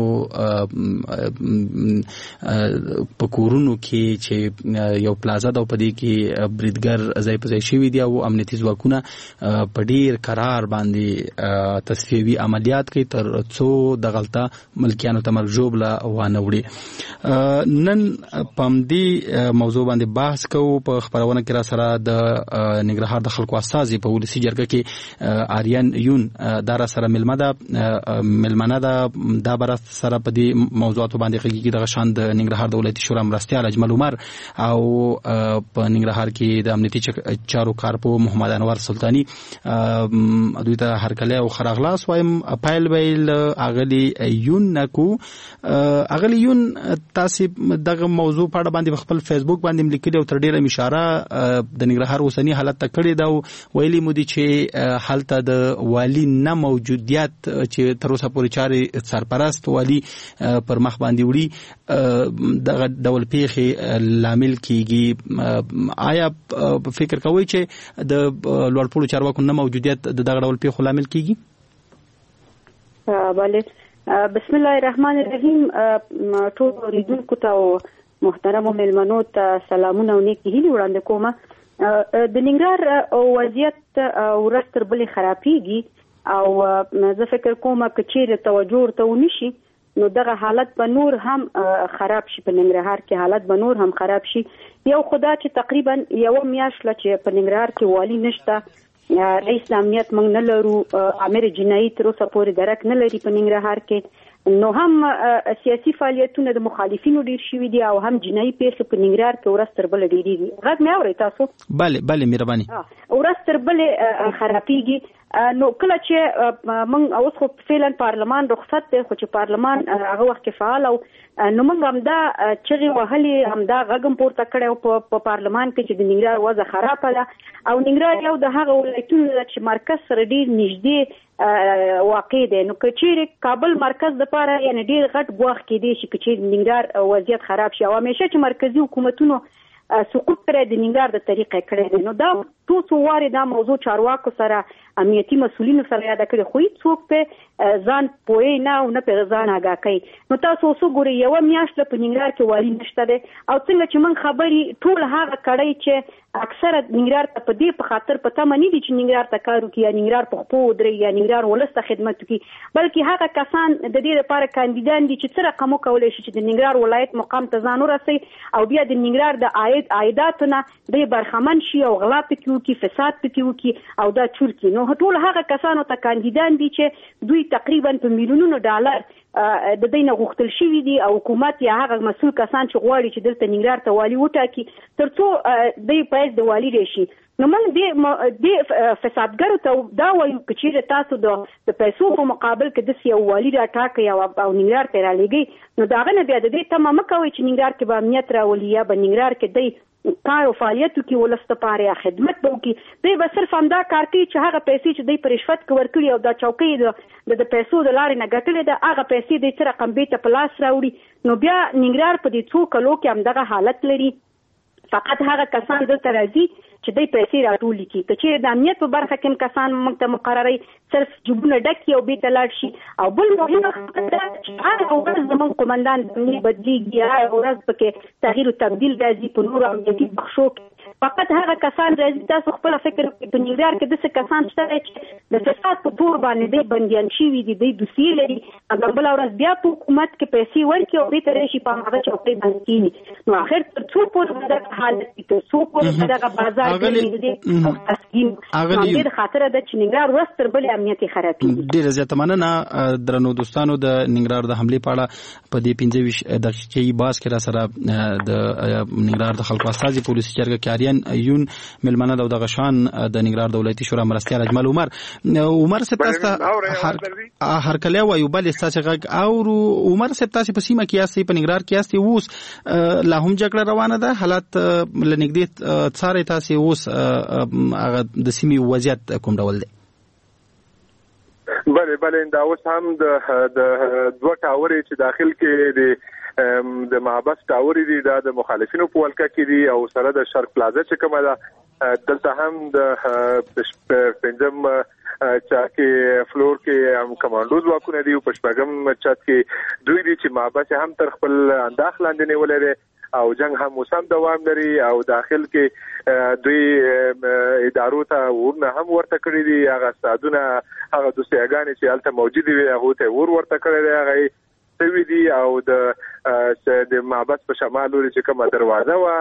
په کورونو کې چې یو پلازا ده په دې کې بریدګر ځای په ځای شوي دي او امنیتي ځواکونه په ډیر قرار باندې تصفیوي عملیات کوي تر څو د غلطه ملکیانو ته مرګ ژوبله وانه وړي. نن په دې موضوع باندې بحث کوو. په خبرونه کې را سره د ننګرهار د خلکو استازي په ولسی جرګه کې آریان یون دار سره ملمنه دا بر سره په دې موضوعات باندې خګي د غشان د ننګرهار د ولایتي شورا مرستيال اجمل عمر او په ننګرهار کې د امنیتي چارو کارپو محمد انور سلطانی دوی ته هرکله او خراغلاس وایم پایل ویل اغلی یون نکو اغلی یون تاسو دغه موضوع په اړه باندې خپل فیسبوک باندې لیکلي او تر ډیره اشاره د ننګرهار اوسنی حالت ته کړی دا ویلي مودي چې حالت د والی نه موجودیت چې تر اوسه پورې چاري سرپرست والی پر مخ باندې وړي دغه ډول پیښې لامل کیږي آیا فکر کوئ چې د لوړپوړو چارواکو نه موجودیت دغه ډول پیښو لامل کیږي؟ بله بسم الله الرحمن الرحیم. ټول اوریدونکو ته محترم مېلمنو ته سلامونه او نیکی هیلې وړاندې کوم. د ننګرهار وضعیت ورځ تر بلې خرابېږي او زه فکر کوم که چیرې توجه ورته ونشي نو دغه حالت به نور هم خراب شي. په ننګرهار کې حالت به نور هم خراب شي. یو خدا چې تقریبا یو میاشت لا چې په ننګرهار کې والی نشته، رئیس امنیت موږ نه لرو، امیر جنایي تر اوسه پورې درک نه لري په ننګرهار کې، نو هم سیاسي فعالیتونه د مخالفینو ډیر شوي دي او هم جنایي پیښې په ننګرهار کې ورځ تر بلې ډېرېږي. غږ مې اورئ تاسو؟ بله مهرباني. ورځ تر بلې خرابېږي. نو کله چې موږ اوس خو فعلا پارلمان رخصت دی، خو چې پارلمان هغه وخت کې فعال او نو موږ همدا چغې وهلې، همدا غږ هم پورته کړی په پارلمان کې چې د ننګرهار وضع خرابه ده او ننګرهار یو د هغه ولایتونو ده چې مرکز سره ډېر نږدې واقع دی. نو که چیرې کابل مرکز دپاره یعنې ډېر غټ ګواښ کېدی شي که چیرې ننګرهار وضعیت خراب شي او همیشه چې مرکزي حکومتونو سقوط کړی د ننګرهار د طریقې کړی دی. نو دا څو وارې دا موضوع چارواکو سره امنیتي مسؤلینو سره یاده کړې، خو هیڅوک په ځان پوهې نه او نه په ځان آګاه کوي. نو تاسو اوس وګورئ یوه میاشت په ننګرهار کې والي نشته دی او څنګه چې موږ خبرې ټول هغه کړی چې اکثره ننګرهار ته په دې په خاطر په تمه نه دي چې ننګرهار ته کار وکړي یا ننګرهار په خپو ودرېږي یا ننګرهار ولس ته خدمت وکړي، بلکې هغه کسان د دې لپاره کاندیدان دي چې څه رقم وکولی شي چې د ننګرهار ولایت مقام ته ځان ورسوي او بیا د ننګرهار د عایداتو نه دوی برخمن شي او غلا پکې وکړي، فساد پکې وکړي او دا چور کړي. نو ټول هغه کسانو ته کاندیدان دي چې دوی تقریبا په میلیونونو ډالر د دوی نه غوښتل شوي دي او حکومت یا هغه مسؤل کسان چې غواړي چې دلته ننګرهار ته والي وټاکي تر څو دوی باید د والي راشي. نو موږ د فسادګرو ته دا وایو که چیرې تاسو د پیسو په مقابل کې داسې یو والي راټاکئ او ننګرهار ته رالېږئ نو د هغه نه بیا د دې تمه مه کوئ چې ننګرهار کې به امنیت راولي یا به ننګرهار کې دوی کار او فعالیت وکړي، ولس لپاره یا خدمت به وکړي. دوی به صرف همدا کار کوي چې هغه پیسې چې دوی په رشوت کې ورکړي او دا چوکۍ د پیسو د لارې نه ګټلې ده هغه پیسې دوی څه رقم بیرته په لاس راوړي. نو بیا ننګرهار په دې څو کلو کې همدغه حالت لري. فقط هغه کسان دلته راځي چې دوی پیسې راټولې کړي. که چیرې د امنیت په برخه کې کسان موږ ته مقرروي صرف جیبونه ډک کړي او بیرته لاړ شي. او بل مهمه خبره ده چې هره ورځ زموږ قومندان بدلېږي، هره ورځ پکې تغییر او تبدیل راځي په نورو امنیتي بخشو کې. فقط هغه کسان راځي، تاسو خپل فکر وکړئ په ننګرهار کې داسې کسان شته چې د فساد په تور باندې دوی بندیان شوي دي، دوی دوسیې لري، بله ورځ بیا په حکومت کې پیسې ورکړي او بیرته راشي په هماغه چوکۍ باندې کښېني. نو آخر تر څو پورې به دغه حالت وي، تر څو پورې به دغه بازار همدې د خاطره ده چې ننګرهار ورځ تر بلې امنیت یې خرابېږي. ډېره زیاته مننه درنو دوستانو. د ننګرهار د حملې په اړه په دې 15 دقیقې بحث کې را سره د ننګرهار د خلکو استازي په ولسي جرګه کې آریان یون ملمنه د غشان د ننګرهار د ولایتي شورا مرستيال اجمل عمر صاحب تاسو هر کله وایو بل تاسو غږ او عمر صاحب تاسو په سیمه کې یاستئ، په ننګرهار کې یاستئ، اوس لا هم جګړه روانه ده، حالات لنګدې څاره تاسو اوس هغه د سیمې وضعیت کوم ډول دی؟ بله دا اوس هم د دوه ټاورې چې داخل کې د محبس ټاورې دي دا د مخالفینو په ولکه کې دي او سره د شرق پلازا چې کومه ده دلته هم د پنځم چا کې فلور کې هم کمانډو ځواکونه دي او په شپږم چت کې دوی دي چې محبس هم تر خپل انداز لاندې نیولې ده او جنگ هم موسم دوام لري او داخل کې دوی ادارو ته ورنه هم ورته کړی دي، هغه استادونه هغه دوسیاګانې چې هلته موجود وي هغه ته ورته کړی دی هغه سوي دي او د معبد په شمال لوري چې کومه دروازه و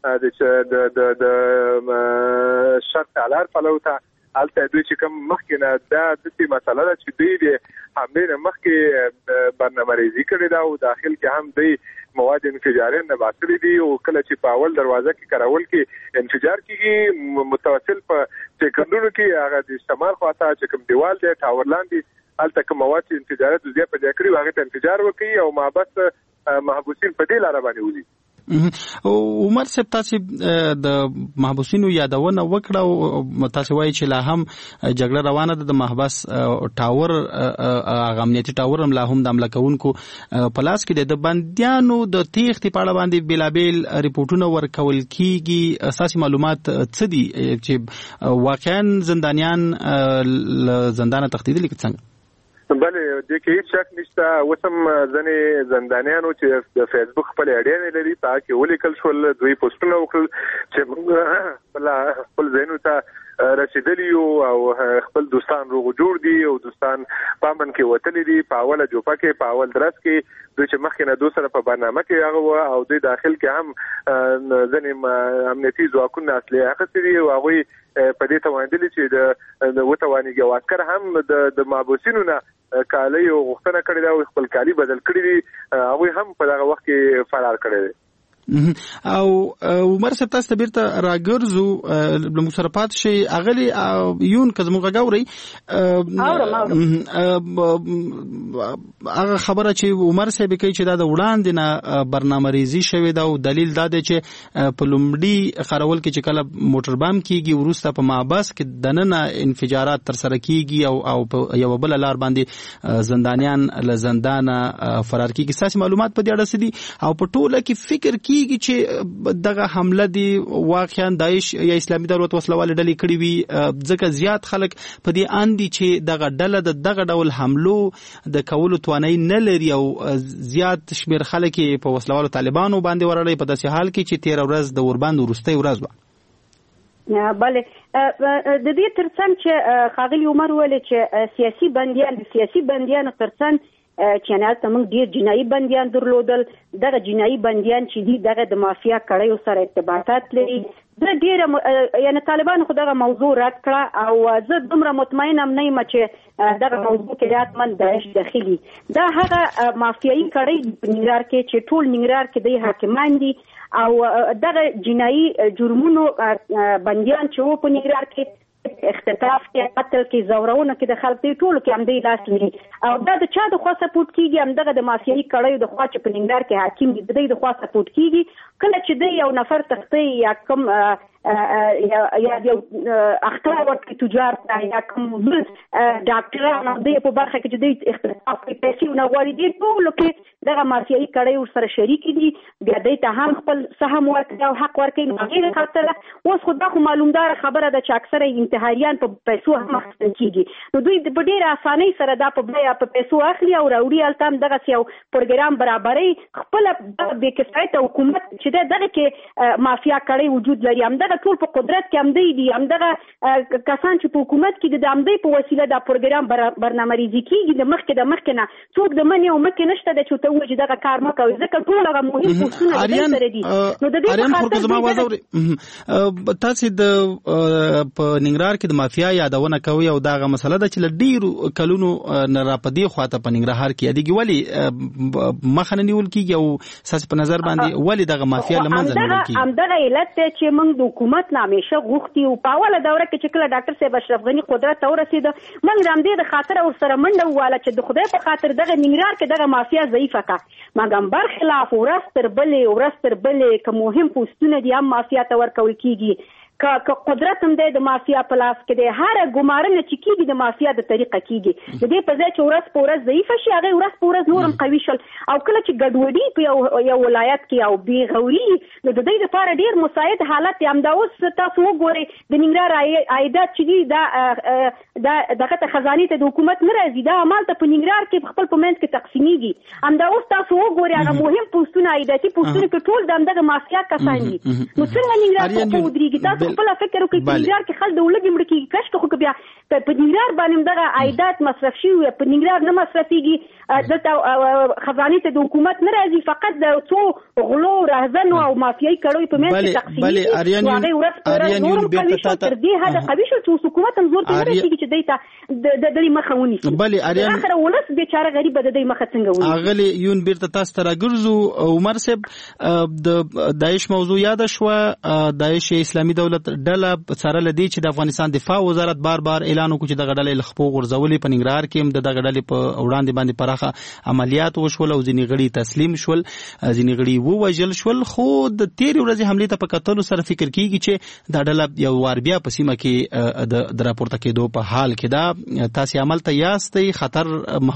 د شرط الار پلوته الته دوی چې کوم مخکې نه دا د دې مسله ده چې دوی د حمله نه مخکې برنامه‌ریزي کړې ده او داخل کې هم دوی مواد انفجاري نه باسي دي او کله چې په اول دروازه کې کارول کې انفجار کیږي متوسل په سکندونو کې هغه د استعمال خاطر چې کوم دیوال دی ټاور لاندې الته کوم مواد انفجارات زیات په ځای کړی هغه ته انفجار وکړي او محبس محبوسین په دې لار باندې ولي. عمر صاحب تاسو د محبوسینو یادونه وکړه او تاسو وایي چې لا هم جګړه روانه ده د محبس ټاور امنیتي ټاور هم لا هم د حمله کوونکو په لاس کې د بندیانو د تېښتې په اړه باندې بیلابیل ریپورتونه ورکول کیږي. اساسي معلومات څه دي چې واقعا زندانیان زندان تښتیدلي که څنګه؟ بله د کې هیڅ شک نشته. وسم ځنې زندانیانو چې د فیسبوک خپل اړین لري تا کې ولیکل شول دوی پوسټونه وکړل چې موږ خپل ځینو ته رسیدلی او خپل دوستان روغ جوړ دي او دوستان پامن کې وتلی دي په اوله جوپه کې په اول درس کې دوی چې مخکې نه دوی سره په برنامه کې هغه او دوی داخل کې هم ځنې امنیتي ځواکونه اصلي اخیستي دي او هغوی په دې توانیدلی چې د وتوانیږي او عسکر هم د محبوسینو نه کالي او غوښتنه کړې ده او خپل کالي بدل کړی دي هغوی هم په دغه وخت کې فرار کړی دی. او عمر صاحب تاسو ته بیرته راګرځو د مصرفات شي اغلی یون که زموږ غاوري هغه خبره چې عمر صاحب کوي چې دا د وړاندې نه برنامه‌ریزي شوی دا او دلیل دا دی چې په لومړي خارول کې چې کله موټر بام کیږي ورسته په محبس کې دننه انفجارات تر سره کیږي او په یو بل لار باندې زندانیان له زندانه فرار کیږي. ساسي معلومات په دې اړه سدي او په ټوله کې فکر کیږي چې دغه حمله دی واقعا داعش یا اسلامي دولت وسلواله ډلې کړې وي ځکه زیات خلک په دې اندي چې دغه ډله د دغه ډول حملو د کولو توانایي نه لري او زیات شمیر خلک په وسلوالو طالبانو باندې ورړي په داسې حال کې چې 13 ورځ د اوربند وروستۍ ورځ وه. بله د دې ترڅنګ چې ښاغلي عمر ویل چې سیاسي بندیان ترڅنګ چې نه تاسو موږ ډیر جنایي بندیان درلودل دغه جنایي بندیان چې دي دغه د مافیا کړیو سره ارتباطات لري د ډیر یعنی طالبانو خو دغه موضوع رد کړه او زه دومره مطمئنه نه یم چې دغه موضوع کې راتمن داعش داخلي دا هغه مافیایي کړی په ننګرهار کې چې ټول ننګرهار کې د حاکمان دي او دغه جنایي جرمونو بندیان چې وو په ننګرهار کې اختطاف کې قتل کې زورونه کې د خلک دی ټولو کې هم دی لاس لري او دا د چا د خوا سپورټ کیږي هم دغه د مافیایي کړیو د خوا چې په ننګرهار کې حاکم دی د دې د خوا سپورټ کیږي کله چې دی یو نفر تختی یا کوم یا یو اختیار ورکړي تجار یا کوم بل ډاکټرانو د په برخه کې چې د اختلاف په پیسې نه غواړي دي ټول کې دغه مافیایي کړي سره شریک دي بیا د ته هم خپل سهم ورکړي او حق ورکړي نه غیر خاطر اوس خو دا خو معلومدار خبره ده چې اکثره انتحاریان په پیسو هم اخیستل کیږي نو دوی په ډېر اسانۍ سره دا په پیسو اخلي او راوړي التام دغه یو پروګرام برابرۍ خپل د کفایت حکومت چې دغه کې مافیا کړي وجود لري هم ټول په قدرت کې هم دی هم دغه کسان چې په حکومت کې د امدې په وسیله دا پروګرام برنامه‌ریزي کیږي د مخکې نه څوک د منی او مکه نشته د چوته وجه دغه کار مکوي ځکه ټول هغه مهم پوښتنه سره دي نو د دې خاطر تاسو د په ننګرهار کې د مافیا یادونه کوي او دغه مسله ده چې ډیرو کلونو نه را پدې خواته په ننګرهار کې دیږي ولی مخنه نیول کیږي او ساس په نظر باندې ولی دغه مافیا لمنځه نیول کیږي هم دغه علت چې موږ د حکومت نامیشه غوښتي او په اوله دوره کې چې کله ډاکټر صاحب اشرف غنی قدرت ته ورسېد موږ د همدې د خاطر او سره منډه واله چې د خدای په خاطر دغه ننګرهار کې دغه مافیا ضعیفه کا مګم برخلاف ورستر بلې که مهم پوسټونه دي هم مافیا ته ورکول کیږي که قدرت هم د مافیا په لاس کې دی هر ګمارنه چې کیږي د مافیا د طریقه کیږي د دې په ځای چې ورځ په ورځ ضعیفه شي هغه ورځ په ورځ نورم قوي شول او کله چې ګډوډي په یو ولایت کې او بی غوري نو د دې لپاره ډیر مساعد حالت هم دا اوس تاسو وګورئ د ننګرهار عایدات چې دي دا دغه خزانه ته د حکومت نه راځي دا عمل ته په ننګرهار کې خپل په منځ کې تقسیمیږي هم دا اوس تاسو وګورئ هغه مهم پوسټونه عایداتي پوسټونه په ټول دغه مافیا کسان دي نو څنګه ننګرهار په ودرېږي تاسو خپل فکر وکړي په ننګرهار کې خلک د ولګي مړ کې کښ خو بیا په ننګرهار باندې دغه عایدات مصرف شي په ننګرهار نه مصرفيږي دلته خزانه ته د حکومت نه راځي فقط د څو غلو راهزنو او مافیایي کړوي په منځ کې تقسیم بله اریان یون بیرته تر دې هدا قوي شو چې حکومت هم زور ته رسیږي چې دیتا د دې مخه ونیسي بله اریان اخر ولس بیچاره غریب د دې مخه څنګه ونیسي اغلی یون بیرته تاسو ته راګرځو عمر صاحب د داعش موضوع یاد شو داعش اسلامي دولت ډله سره لدی چې د افغانستان دفاع وزارت بار اعلان وکړ چې د غډلې لخپو غرزولې په ننګرهار کې هم د غډلې په وړاندې باندې پراخه عملیات وشول او ځینې غړي تسلیم شول ځینې غړي ووجل شول خو د تیر ورځې حمله ته په کتلو سره فکر کیږي چې د ډله یو وار بیا په سیمه کې د راپورته کېدو په حال کې دا تاسو عمل ته یاستئ خطر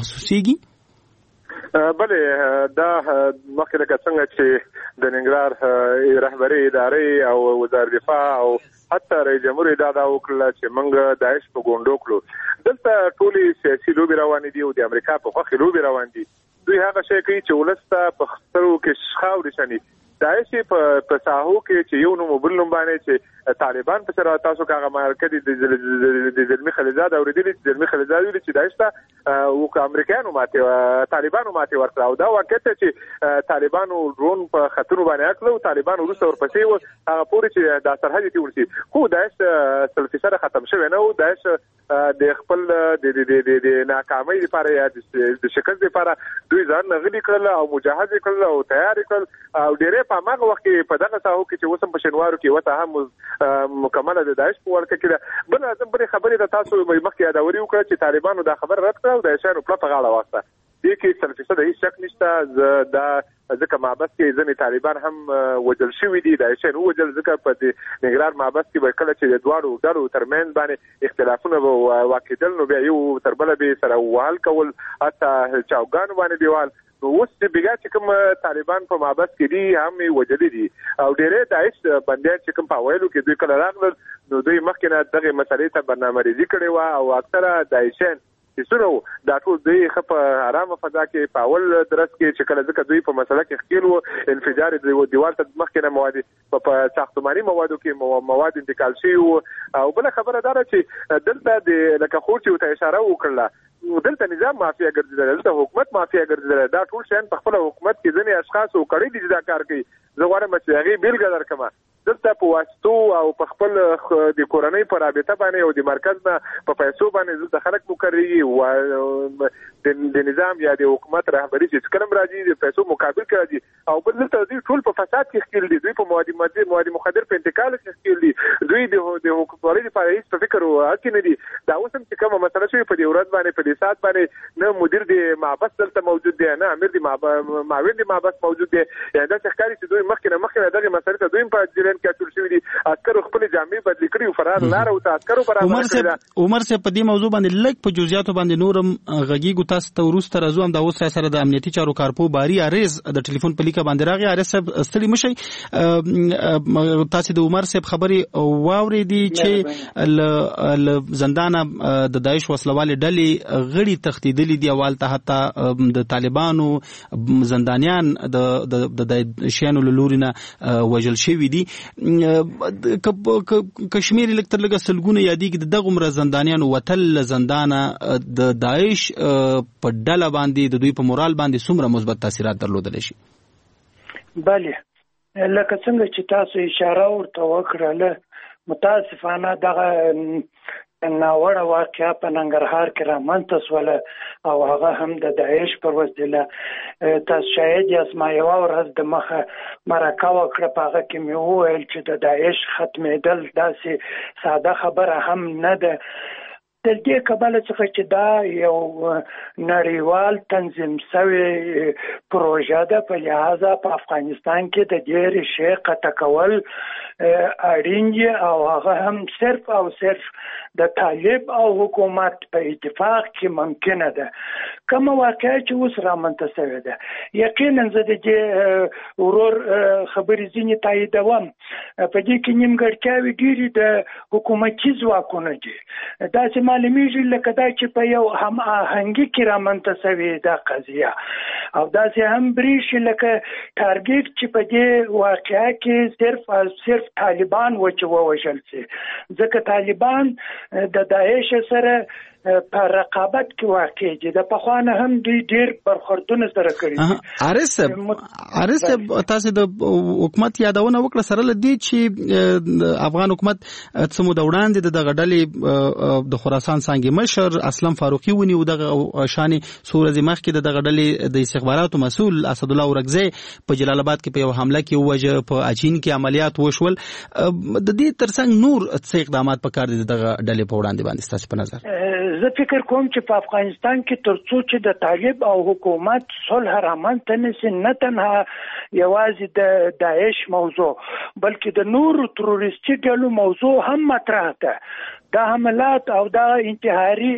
محسوسيږي بله دا مخکې لکه څنګه چې د ننګرهار رهبري ادارې او وزارت دفاع او حتی رئیس جمهور دا وکړه چې موږ داعش په ګوندو کړو دلته ټولي سیاسي لوبي روانې دي او د امریکا په خوخي لوبي روان دي دوی هغه شی کوي چې ولسته په خطرو کې شخاوري شني داعش په ساحو کې چې یو نو موبایل نوم باندې چې طالبان په سره تاسو کاغه مارکې د زلمی خلیزاد اوریدلی چې زلمی خلیزاد ویل چې داعش ته او امریکایانو ماته طالبانو ماته ورته او دا واقعیت چې طالبانو ډرون په خطرونو باندې اکلو طالبان ورسره ورپسې و هغه پوری چې د سرحد ته ورسي خو داعش سلفسره ختم شوی نه او داعش د خپل د ناکامۍ لپاره یا د شکست لپاره دوی ځان غلي کړل او مجاهد کړل او تیار کړل او ډېر په هغه وخت کې په دغه ساحو کې چې وسم په شنوارو کې وته هم مکمله د داعش په ورکه کې بل اعظم بری خبرې د تاسو مخکې یادوري وکړه چې طالبانو دا خبر رد کړ او د شهر په غاړه واسطه دې کې سلفسته د هیڅ شک نشته دا ځکه معبد کې ځنې طالبان هم وجل شوی دي د شهر وجل ځکه په ننګرهار معبد کې به کله چې د دوارو ډلو ترمن باندې اختلافونه واقعدل نو بیا یو تر بل به سره وحل کول حتی چاوګان باندې دیوال نو اوس چې بیګا چې کوم طالبان په معبد کې دي هم وجلې دي او ډېرې داعش بندیان چې کوم په وایلو کې دوی کله راغلل نو دوی مخکې نه دغه مسلې ته برنامه‌ریزي کړې و او اکثره داعشین چې څنګه دا ټول دوی خپ آرامه فضا کې په اول درس کې چې کله ځکه دوی په مسله کې خپل وو انفجار د دیوال ته مخکې نه مواد په ساختماني موادو کې مواد انتقال شي او بل خبره ده چې دلته د لکه خورچو ته اشاره وکړه دلته نظام مافیا ګرځیدل دلته حکومت مافیا ګرځیدل دا ټول شین په خپل حکومت کې ځنې اشخاص او کړي دي دا کار کوي زه غواړم چې هغه بیلګه درکمه دلته په واسطو او په خپل د کورنۍ پر رابطه باندې او د مرکز نه په پیسو باندې دلته خلک مقرري او د نظام یا د حکومت رهبری چې کلم راځي د پیسو مقابل کوي او بل دلته دوی ټول په فساد کې خپل دي دوی په مواد مخدر په انتقال کې خپل دي دوی د حکومت لپاره هیڅ فکر او حق نه دي دا اوسم چې کومه مسله شوی په دې ورځ باندې په دې سات باندې نه مدیر دی معبد دلته موجود دی نه امیر دی معاون دی معبد موجود دی یا دا ښکاری چې دوی مخکې دغه مسله ته دوی په جریان کې ټول شوی دي عسکر خپل جامې بدلی کړي او فرار لار او عسکرو برابر کړي عمر سے په دې موضوع باندې لږ په جزئیاتو باندې نورم غږیږو تاسو ته ورسته راځو هم دا اوس سره د امنیتي چارو کارپو باری اریز د ټلیفون په لیکه باندې راغی اریز صاحب ستړي مشي تاسو د عمر صاحب خبري واوري دي چې ل زندان د داعش وسلوال ډلې غړي تختیدلې دي اول ته حتی د طالبانو زندانیان د شیانو لورینه وجل شوی دي کشمیر الکتر لګه سلګونه یادېږي دغه عمر زندانیان وتل زندانه د داعش په ډله باندې د دوی په مورال باندې څومره مثبت تاثیرات درلودل شي بله لکه څنګه چې تاسو اشاره ورته وکړه متاسفانه دغه ناوړه واقعیا په ننګرهار کې رامنځته شوله او هغه هم د داعش پر وسیله تاسو شاید یې اسما یو ورځ د مخه مرکه وکړه په هغه کې مې وویل چې د داعش ختمېدل داسې ساده خبره هم نه ده د دې کبله څخه چې دا یو نړیوال تنظیم شوی پروژه ده په لحاظه په افغانستان کې د دې ریښې قطع کول اړین دي او هغه هم صرف او صرف د طالب او حکومت په اتفاق کې ممکنه ده کوم واقعي چې اوس رامنځته شوې ده یقینا زه د دې ورور خبرې ځینې تاییدوم په دې کې نیمګړتیاوې ډېرې د حکومتي ځواکونو دي داسې معلومیږي لکه دا چې په یو هم آهنګي کې رامنځته شوې ده قضیه او داسې هم بریښي لکه ټارګټ چې په دې واقعه کې صرف طالبان ووژل شي، ځکه طالبان د داعش سره په رقابت کې واقع دي. د پخوانه هم دوی ډیر برخوردونه سره کړي. عارف تاسو د حکومت یادونه وکړه سره لدی چې افغان حکومت څمو د وړاندې د غډلې د خراسان څنګه مشر اسلم فاروقي ونی او د شان سورز مخ کې د غډلې د استخباراتو مسؤل اسد الله ورغزي په جلال آباد کې په یو حمله کې وجه په اچین کې عملیات وشول. د دې ترڅنګ نور څه اقدامات پکار دي د غډلې په وړاندې باندې تاسو په نظر؟ زه فکر کوم چې په افغانستان کې ترڅو چې د طالب او حکومت صلح رامنځته نشي، نه تنها یوازې د داعش موضوع بلکې د نورو تروریستي ډلو موضوع هم مطرح ده. دا حملات او دا انتحاري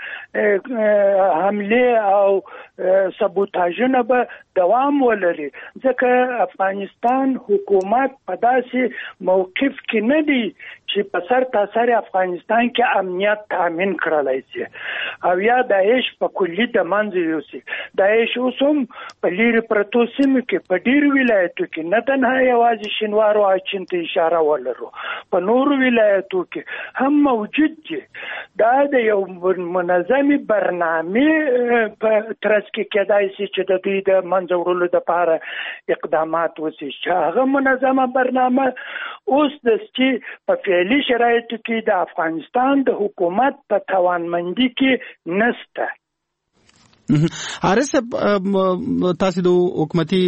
حمله او سبوتاژونه به دوام ولري، ځکه افغانستان حکومت په داسې موقف کې نه دی چې په سر تاسره افغانستان کې امنیت تامین کړلای شي او یا داعش په کلی د منځ یوسي. داعش اوس هم په لیرې پرتو سیمو کې په ډیر ولایتو کې نه تنها یوازې شینوار او اچین ته اشاره ولرو، په نورو ولایتو کې هم موجود دي. دا د یو منظمې برنامې په ترڅ کې کېدای شي چې د دوی د منځ وړلو لپاره اقدامات وشي، چې هغه منظمه برنامه اوس د چې په فعلي شرایطو کې د افغانستان د حکومت په توانمندي کې نشته. حارث تاسو د حکومتي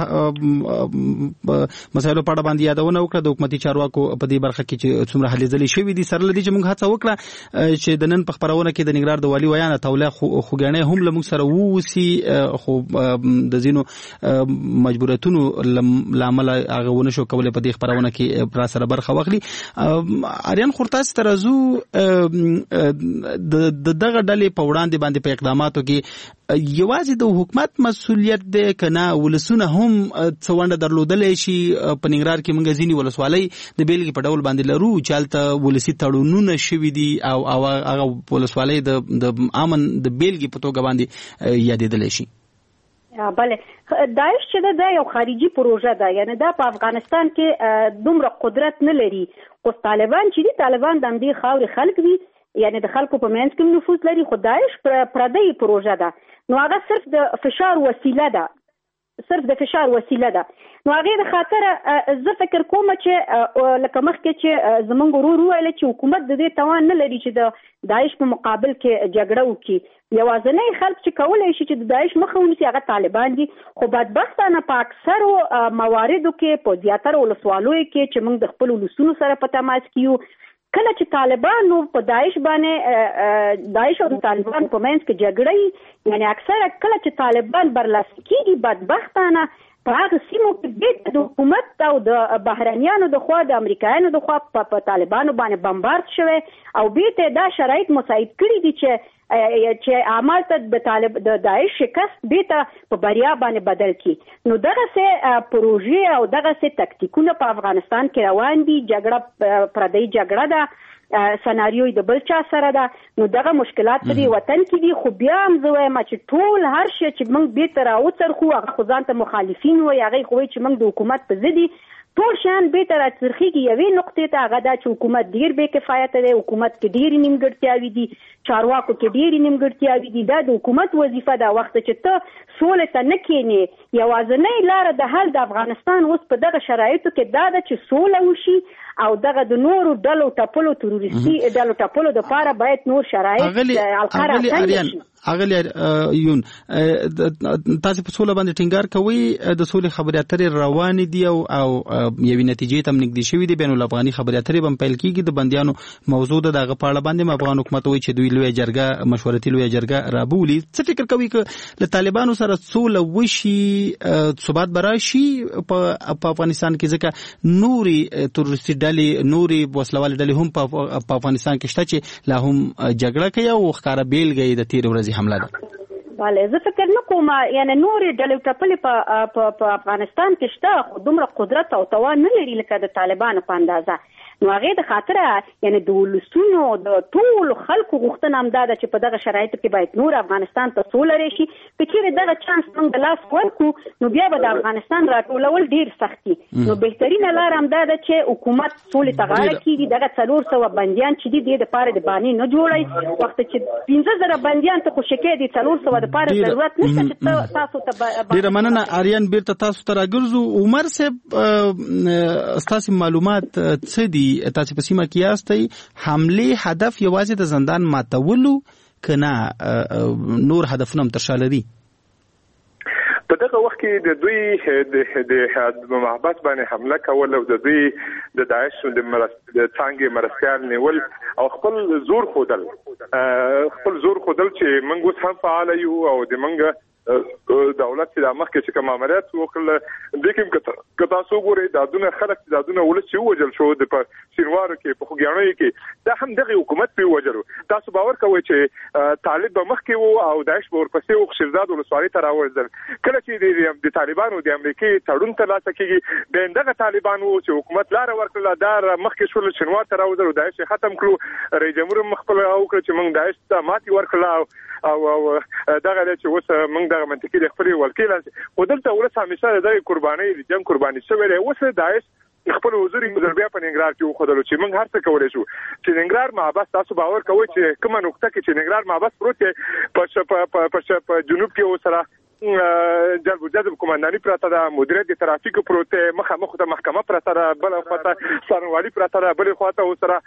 مسایلو په اړه باندې یادونه وکړه، د حکومتي چارواکو په دې برخه کې چې څومره هلې ځلې شوې دي. سره لدی چې موږ هڅه وکړه چې د نن په خبرونه کې د ننګرهار د والي ویاند توله خوګنۍ هم لمغ سره ووسی، خو د زینو مجبوراتونو لامل هغه ونه شو کولای په دې خبرونه کې را سره برخه واخلي. اریان خورتاس ترازو د دغه ډلې په وړاندې باندې په اقداماتو کې یوازې د حکومت مسؤلیت دی کنه ولسونه هم څوانده درلودلې شي؟ په ننګرهار کې موږ ځینی ولسوالۍ د بیلګې په ډول باندې لرو چې هلته ولسي تړونونه شوي دي او هغه ولسوالۍ د امن د بیلګې په توګه باندې یادېدلی شي. بله، داعش چې دا یو خارجي پروژه ده، یعنی دا په افغانستان کې دومره قدرت نه لري. خو طالبان چې دي، طالبان د همدې خاورې خلک دي، یعنی د خلکو په منځ کې نفوذ لري. خو داعش پردی پروژه ده، نو هغه صرف د فشار وسیله ده، نو هغه د خاطر زه فکر کوم چې لکه مخکې چې زمونږ ورور وویل چې حکومت د دې توان نه لري چې د داعش په مقابل کې جګړه وکړي. یوازینی خلک چې کولی شي چې د داعش مخه ونیسي هغه طالبان دي. خو بدبختانه په اکثرو مواردو کې په زیاتره ولسوالیو کې چې موږ د خپل ولسونو سره په تماس کې یو، کله چې طالبان نو په داعش باندې داعش او طالبان په منځ کې جګړه، یعنی اکثره کله چې طالبان برلاسي کیږي بدبختانه په هغه سیمو کې د حکومت او د بهرنیانو د خوا د امریکایانو د خوا په طالبانو باندې بمبارد شوی او بیرته دا شرایط مساعد کړي دي چې عملته د داعش شکست بیرته په بریا باندې بدل کی. نو دغه سه پروژې او دغه سه تکتیکونه په افغانستان کې روان دي. جګړه پردی جګړه ده، سناریو د بل چا سره ده. نو دغه مشکلات په دې وطن کې دي. خو بیا هم زه وایم چې ټول هر شی چې موږ بیرته راوڅرخو هغه خو ځان ته مخالفین وایي، هغه خو چې موږ د حکومت په ضد ټول شان بیرته راڅرخیږي یوې نقطې ته، هغه دا چې حکومت ډیر بې کفایته دی، حکومت کې ډېرې نیمګړتیاوې دي، چارواکو کې ډېرې نیمګړتیاوې دي. دا د حکومت وظیفه ده وخت چې ته سولې ته نه کښېنې. یوازینۍ لاره د حل د افغانستان اوس په دغه شرایطو کې دا ده چې سوله وشي او دغه د نورو ډلو ټپلو تروریستي ډلو ټپلو دپاره باید نور شرایط القرار اسانه شي. اغلی یون تاسو په سوله باندې ټینګار کوي، د سولې خبرې اترې روانې دي او یوې نتیجې ته نږدې شوي دي. بین الافغاني خبرې اترې هم پیل کیږي. د بندیانو موضوع د دغه په اړه باندې افغان حکومت وایي چې دوی لویه جرګه مشورتي لویه جرګه رابولي. څه فکر کوي چې له طالبانو سره سوله وشي ثبات براشي په افغانستان کې؟ ځکه نوري تروریستي ډلې، نوري وسلوالې ډلې هم په افغانستان کې شته چې لا هم جګړه کوي او ښکاره بیلګه د تېرې ورځې حمله ده. بله، زه فکر نه کوم یعنی نورې ډلې ټپلې په افغانستان کې شته، خو دومره قدرت او توان نه لري لکه د طالبانو په اندازه. نو هغه د خاطر یعنی د ولسونو د ټول خلکو غوښتنه هم ده چې په دغه شرایطو کې باید نور افغانستان ته سوله راشي. که چیرې دغه چانس موږ د لاس ورکړو نو بیا به د افغانستان راټولول ډیر سخت دي. نو بهترینه لار هم ده چې حکومت سولې ته غاړه کیږي. دغه 400 بندیان چې دي د پاره د بانی نه جوړي، وخت چې 15000 بندیان ته خوشکې دي 400 د پاره ضرورت نشته چې تاسو ته ډیر مننه. آریان بیرته تاسو ته راګرځو. عمر صاحب تاسو معلومات څه دي؟ تاسو په سیمه کې یاستئ، حمله هدف یوازې د زندان ماتولو کنه نور هدفونه هم تر شا لري؟ په دغه وخت کې د دوی د محبس باندې حمله کول او د دوی د داعش د څنګه مرستيال نیول او خپل زور خودل چې موږ اوس هم فعال یو او د موږ دولت چې د مخکې چې کوم عملیات وکړل د کوم کتا سو ګوري دادونه خلک دادونه ولس چې وجل شو د سینوارو کې په خوګیانو کې دا هم دغه حکومت په وجلو. تاسو باور کوئ چې طالب به مخکې وو او داعش به ورپسې او شیرزاد ولسوالۍ ته راوړل. کله چې د طالبانو د امریکای تړون ته لاسه کېږي د دغه طالبانو چې حکومت لار ورکړه دا مخکې شول شینوار ته راوړل او داعش ختم کړو. رئیس جمهور مخبر او کړ چې موږ داعش ته ماتي ورکړه او دغه چې اوس موږ دغه منطقي د خپل ولکې او دلته ورس همیشه د قرباني د جنگ قرباني شوی دی. اوس داعش خپل حضور مزربیا په ننګرهار کې وخدلو چې موږ هر څه کولای شو چې ننګرهار محبس تاسو باور کوئ چې کومه نقطه کې چې ننګرهار محبس پروت دی په جنوب کې اوسره جلب جذب کمانډاني پراته ده، مدیریت د ترافیک پروت دی، مخه ته محکمه پراته ده، بل خواته سرنوالي پراته ده، بل خواته اوسره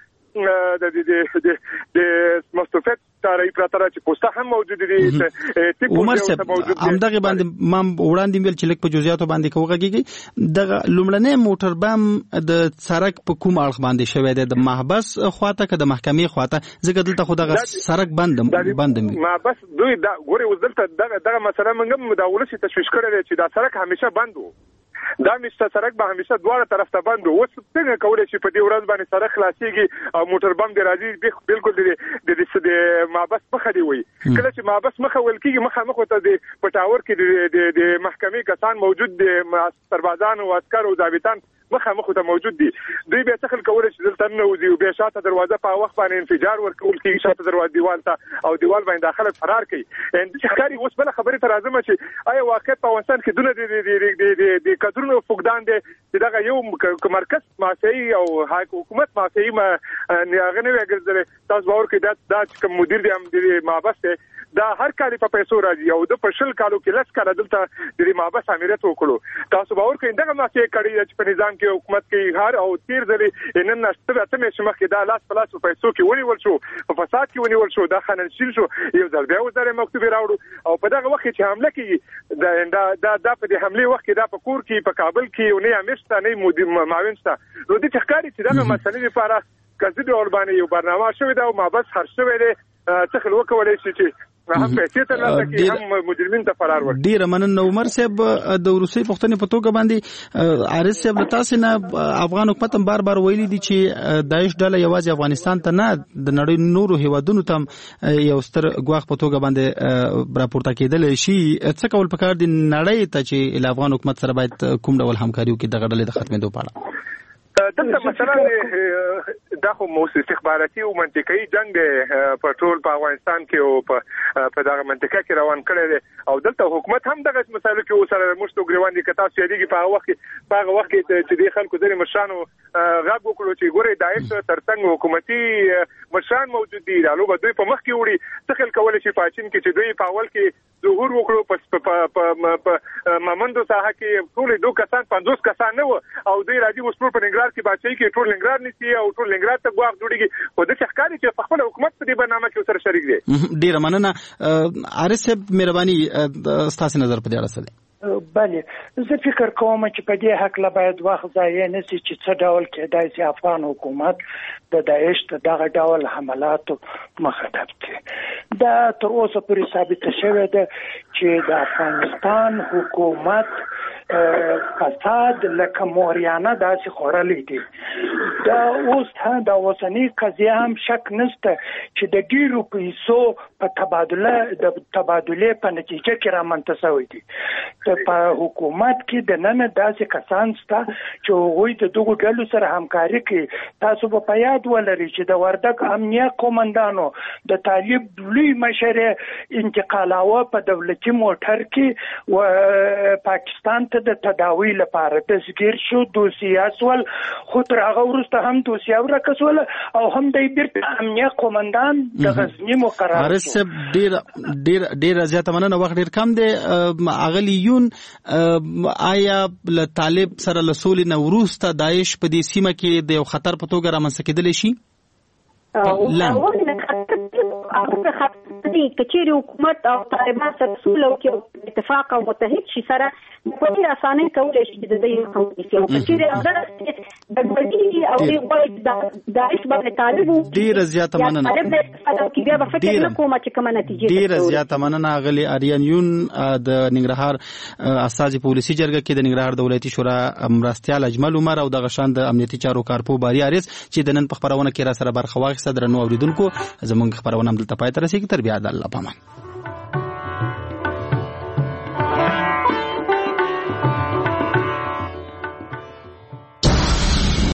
د مستوفیت تاریخ پراته چې پوسټه هم موجود دي. عمر صاحب همدغه باندې ما وړاندې ویل چې لکه په جزئیاتو باندې کوغږي دغه لومړنۍ موټر بم د سړک په کوم اړخ باندې شوی دی؟ د محبس خواته که د محکمې خواته؟ ځکه دلته خو دغه سړک بند محبس دوی دا ګوري اوس دلته دغه مسله موږ مداوله شي تشویش کړی چې دا سړک همیشه بند وو. دا مشته سړک به همیشه دواړه طرف ته بند وو. څنګه کولای شي په دې ورځ باندې سړک خلاصيږي او موټر بم دی راځي بالکل د محبس مخه دی وي. کله چې محبس مخه ولکېږي مخه ته د پټاور کې د محکمې کسان موجود دي، سربازان او عسكر او ضابطان مخه ته موجود دي. دوی به څخه کولای شي دلته نه وځي او به شاته دروازه په وخت باندې انفجار ورکول کېږي شاته دروازه دیوال ته او دیوال باندې داخله فرار کوي. اند ښکاری اوس بل خبره تر راځم چې آیا واقع په افغانستان کې دونه د کډرونو فقدان دي چې دا یو مرکز مافیایي او حکومت مافیایي ما هغه نه وګرځي. تاسو باور کوئ دا کوم مدیر دی هم د محبس دی دا هر کال په پیسو راځي او د پښل کالو کې لس کال دلته د محبس امریت وکړو. تاسو باور کوئ دغه مافیایي کړي چې په نظام کې حکومت کې هر او تیر ځلې نن نشته ته مې شمخ کې دا لاس پلاس په پیسو کې ونیول شو، په فساد کې ونیول شو، دا خنل شیل شو. یو ځل بیا وزاره مکتوب راوړو او په دغه وخت چې حمله کیږي دا په دې حمله وخت کې دا په کور کې په کابل کې نه امشته نه معاون شته. نو د تخکاری چې دا مسلې لپاره کزي ډول باندې یو برنامه شوی دا او محبس هر شوی دی څخه وکولای شي چې هم پیسې ته لاسه کې هم مجرمین ته فرار ورکړي. ډیر مننه عمر صاحب. د روسي پښتنې په توګه باندې عارض صاحب تاسو نه افغان حکومت هم بار ویلي دي چې داعش ډله یوازې افغانستان ته نه د نړۍ نورو هیوادونو ته یو ستر ګواښ په توګه باندې راپورته کېدل شي. څه کول پکار دي نړۍ ته چې افغان حکومت سره باید کوم ډول همکاري وکړي دغه ډلې د ختمېدو په اړه؟ دلته مثلا دا خو موسسه استخباراتي او منطقي جنگ په ټول په افغانستان کې او په دغه منطقه کې روان کړی دی او دلته حکومت هم دغه مسایلو کې اوسره مشتو ګریوان دي کتا سیادي په هغه وخت چې د خلکو ځنې مشرانو غږ وکړو چې ګوره داعش ترڅنګ حکومتي مشران موجود دي رالو به دوی په مخ کې وړي څخه کولای شي پاچین کې چې دوی په اول کې ظهور وکړو په مامندو ساحه کې ټول 2 کسان 50 کسان نه او دوی راځي اوس په ننګرهار کې بچي کې ټول ننګرهار نسی او ټول ننګرهار ته ګواښ جوړیږي او د ښکاری چې په خپل حکومت په دې برنامه کې سره شریک دي. ډیر مننه عارض صاحب مهرباني ستاسو نظر په دې اړه څه دی؟ بله زه فکر کوم چې په دې حق لا باید وخت ضایع نشي چې څه ډول کېدای شي افغان حکومت د داعش دغه ډول حملاتو مخاطب کړي. دا تر اوسه پورې ثابت شوی دی چې د افغانستان حکومت فساد لکه موریانه داسې خورلې دي. دا اوس دا اوسنی قضیه هم شک نشته چې د ډیرو پیسو په تبادله په نتیجه کې رامنځته شوی دي. په حکومت کې د نن داسې کسان شته چې هغوی د دغو ډلو سره همکاري کوي. تاسو په یاد ولرئ چې د وردګ امنیه قومندانو د طالب لوی مشر انتقالاوه په دولتي موټر کې و پاکستان ته د تداوی لپاره تسګیر شو، دوسیه سول، خو تر هغه وروسته هم دوسیه ورکسول او هم د بیرته امنیه قومندان د غزنی مقرر شو. ډیر زیاته مننه، وخت ډیر کم دی. اغلیون آیا له طالب سره له سولې نه وروسته داعش په دې سیمه کې د یو خطر په توګه رامنځته کېدلی شي؟ کچېرې حکومت او طالبان سره سوله وکړي، اتفاق او متحد شي، سره په ډېره اسانۍ کولی شي چې د دې مخه ونیسي. او کچېرې هغه د ګډوډي او د داعش باندې طالب ډېره زیاته مننه، بیا به فکر نه کوم چې کومه نتیجه ډېره زیاته مننه. غلي اریانیون د ننګرهار استازي پولیسي جرګه کې د ننګرهار د ولایتي شورا مرستیال اجمل عمر او د غشان د امنیتي چارو کارپو باری حارث چې د نن په خبرونه کې را سره برخه واخیسته. درنو اوریدونکو، زموږ خبرونه هم دلته پای ته رسیږي. تر بیا د الله پامان.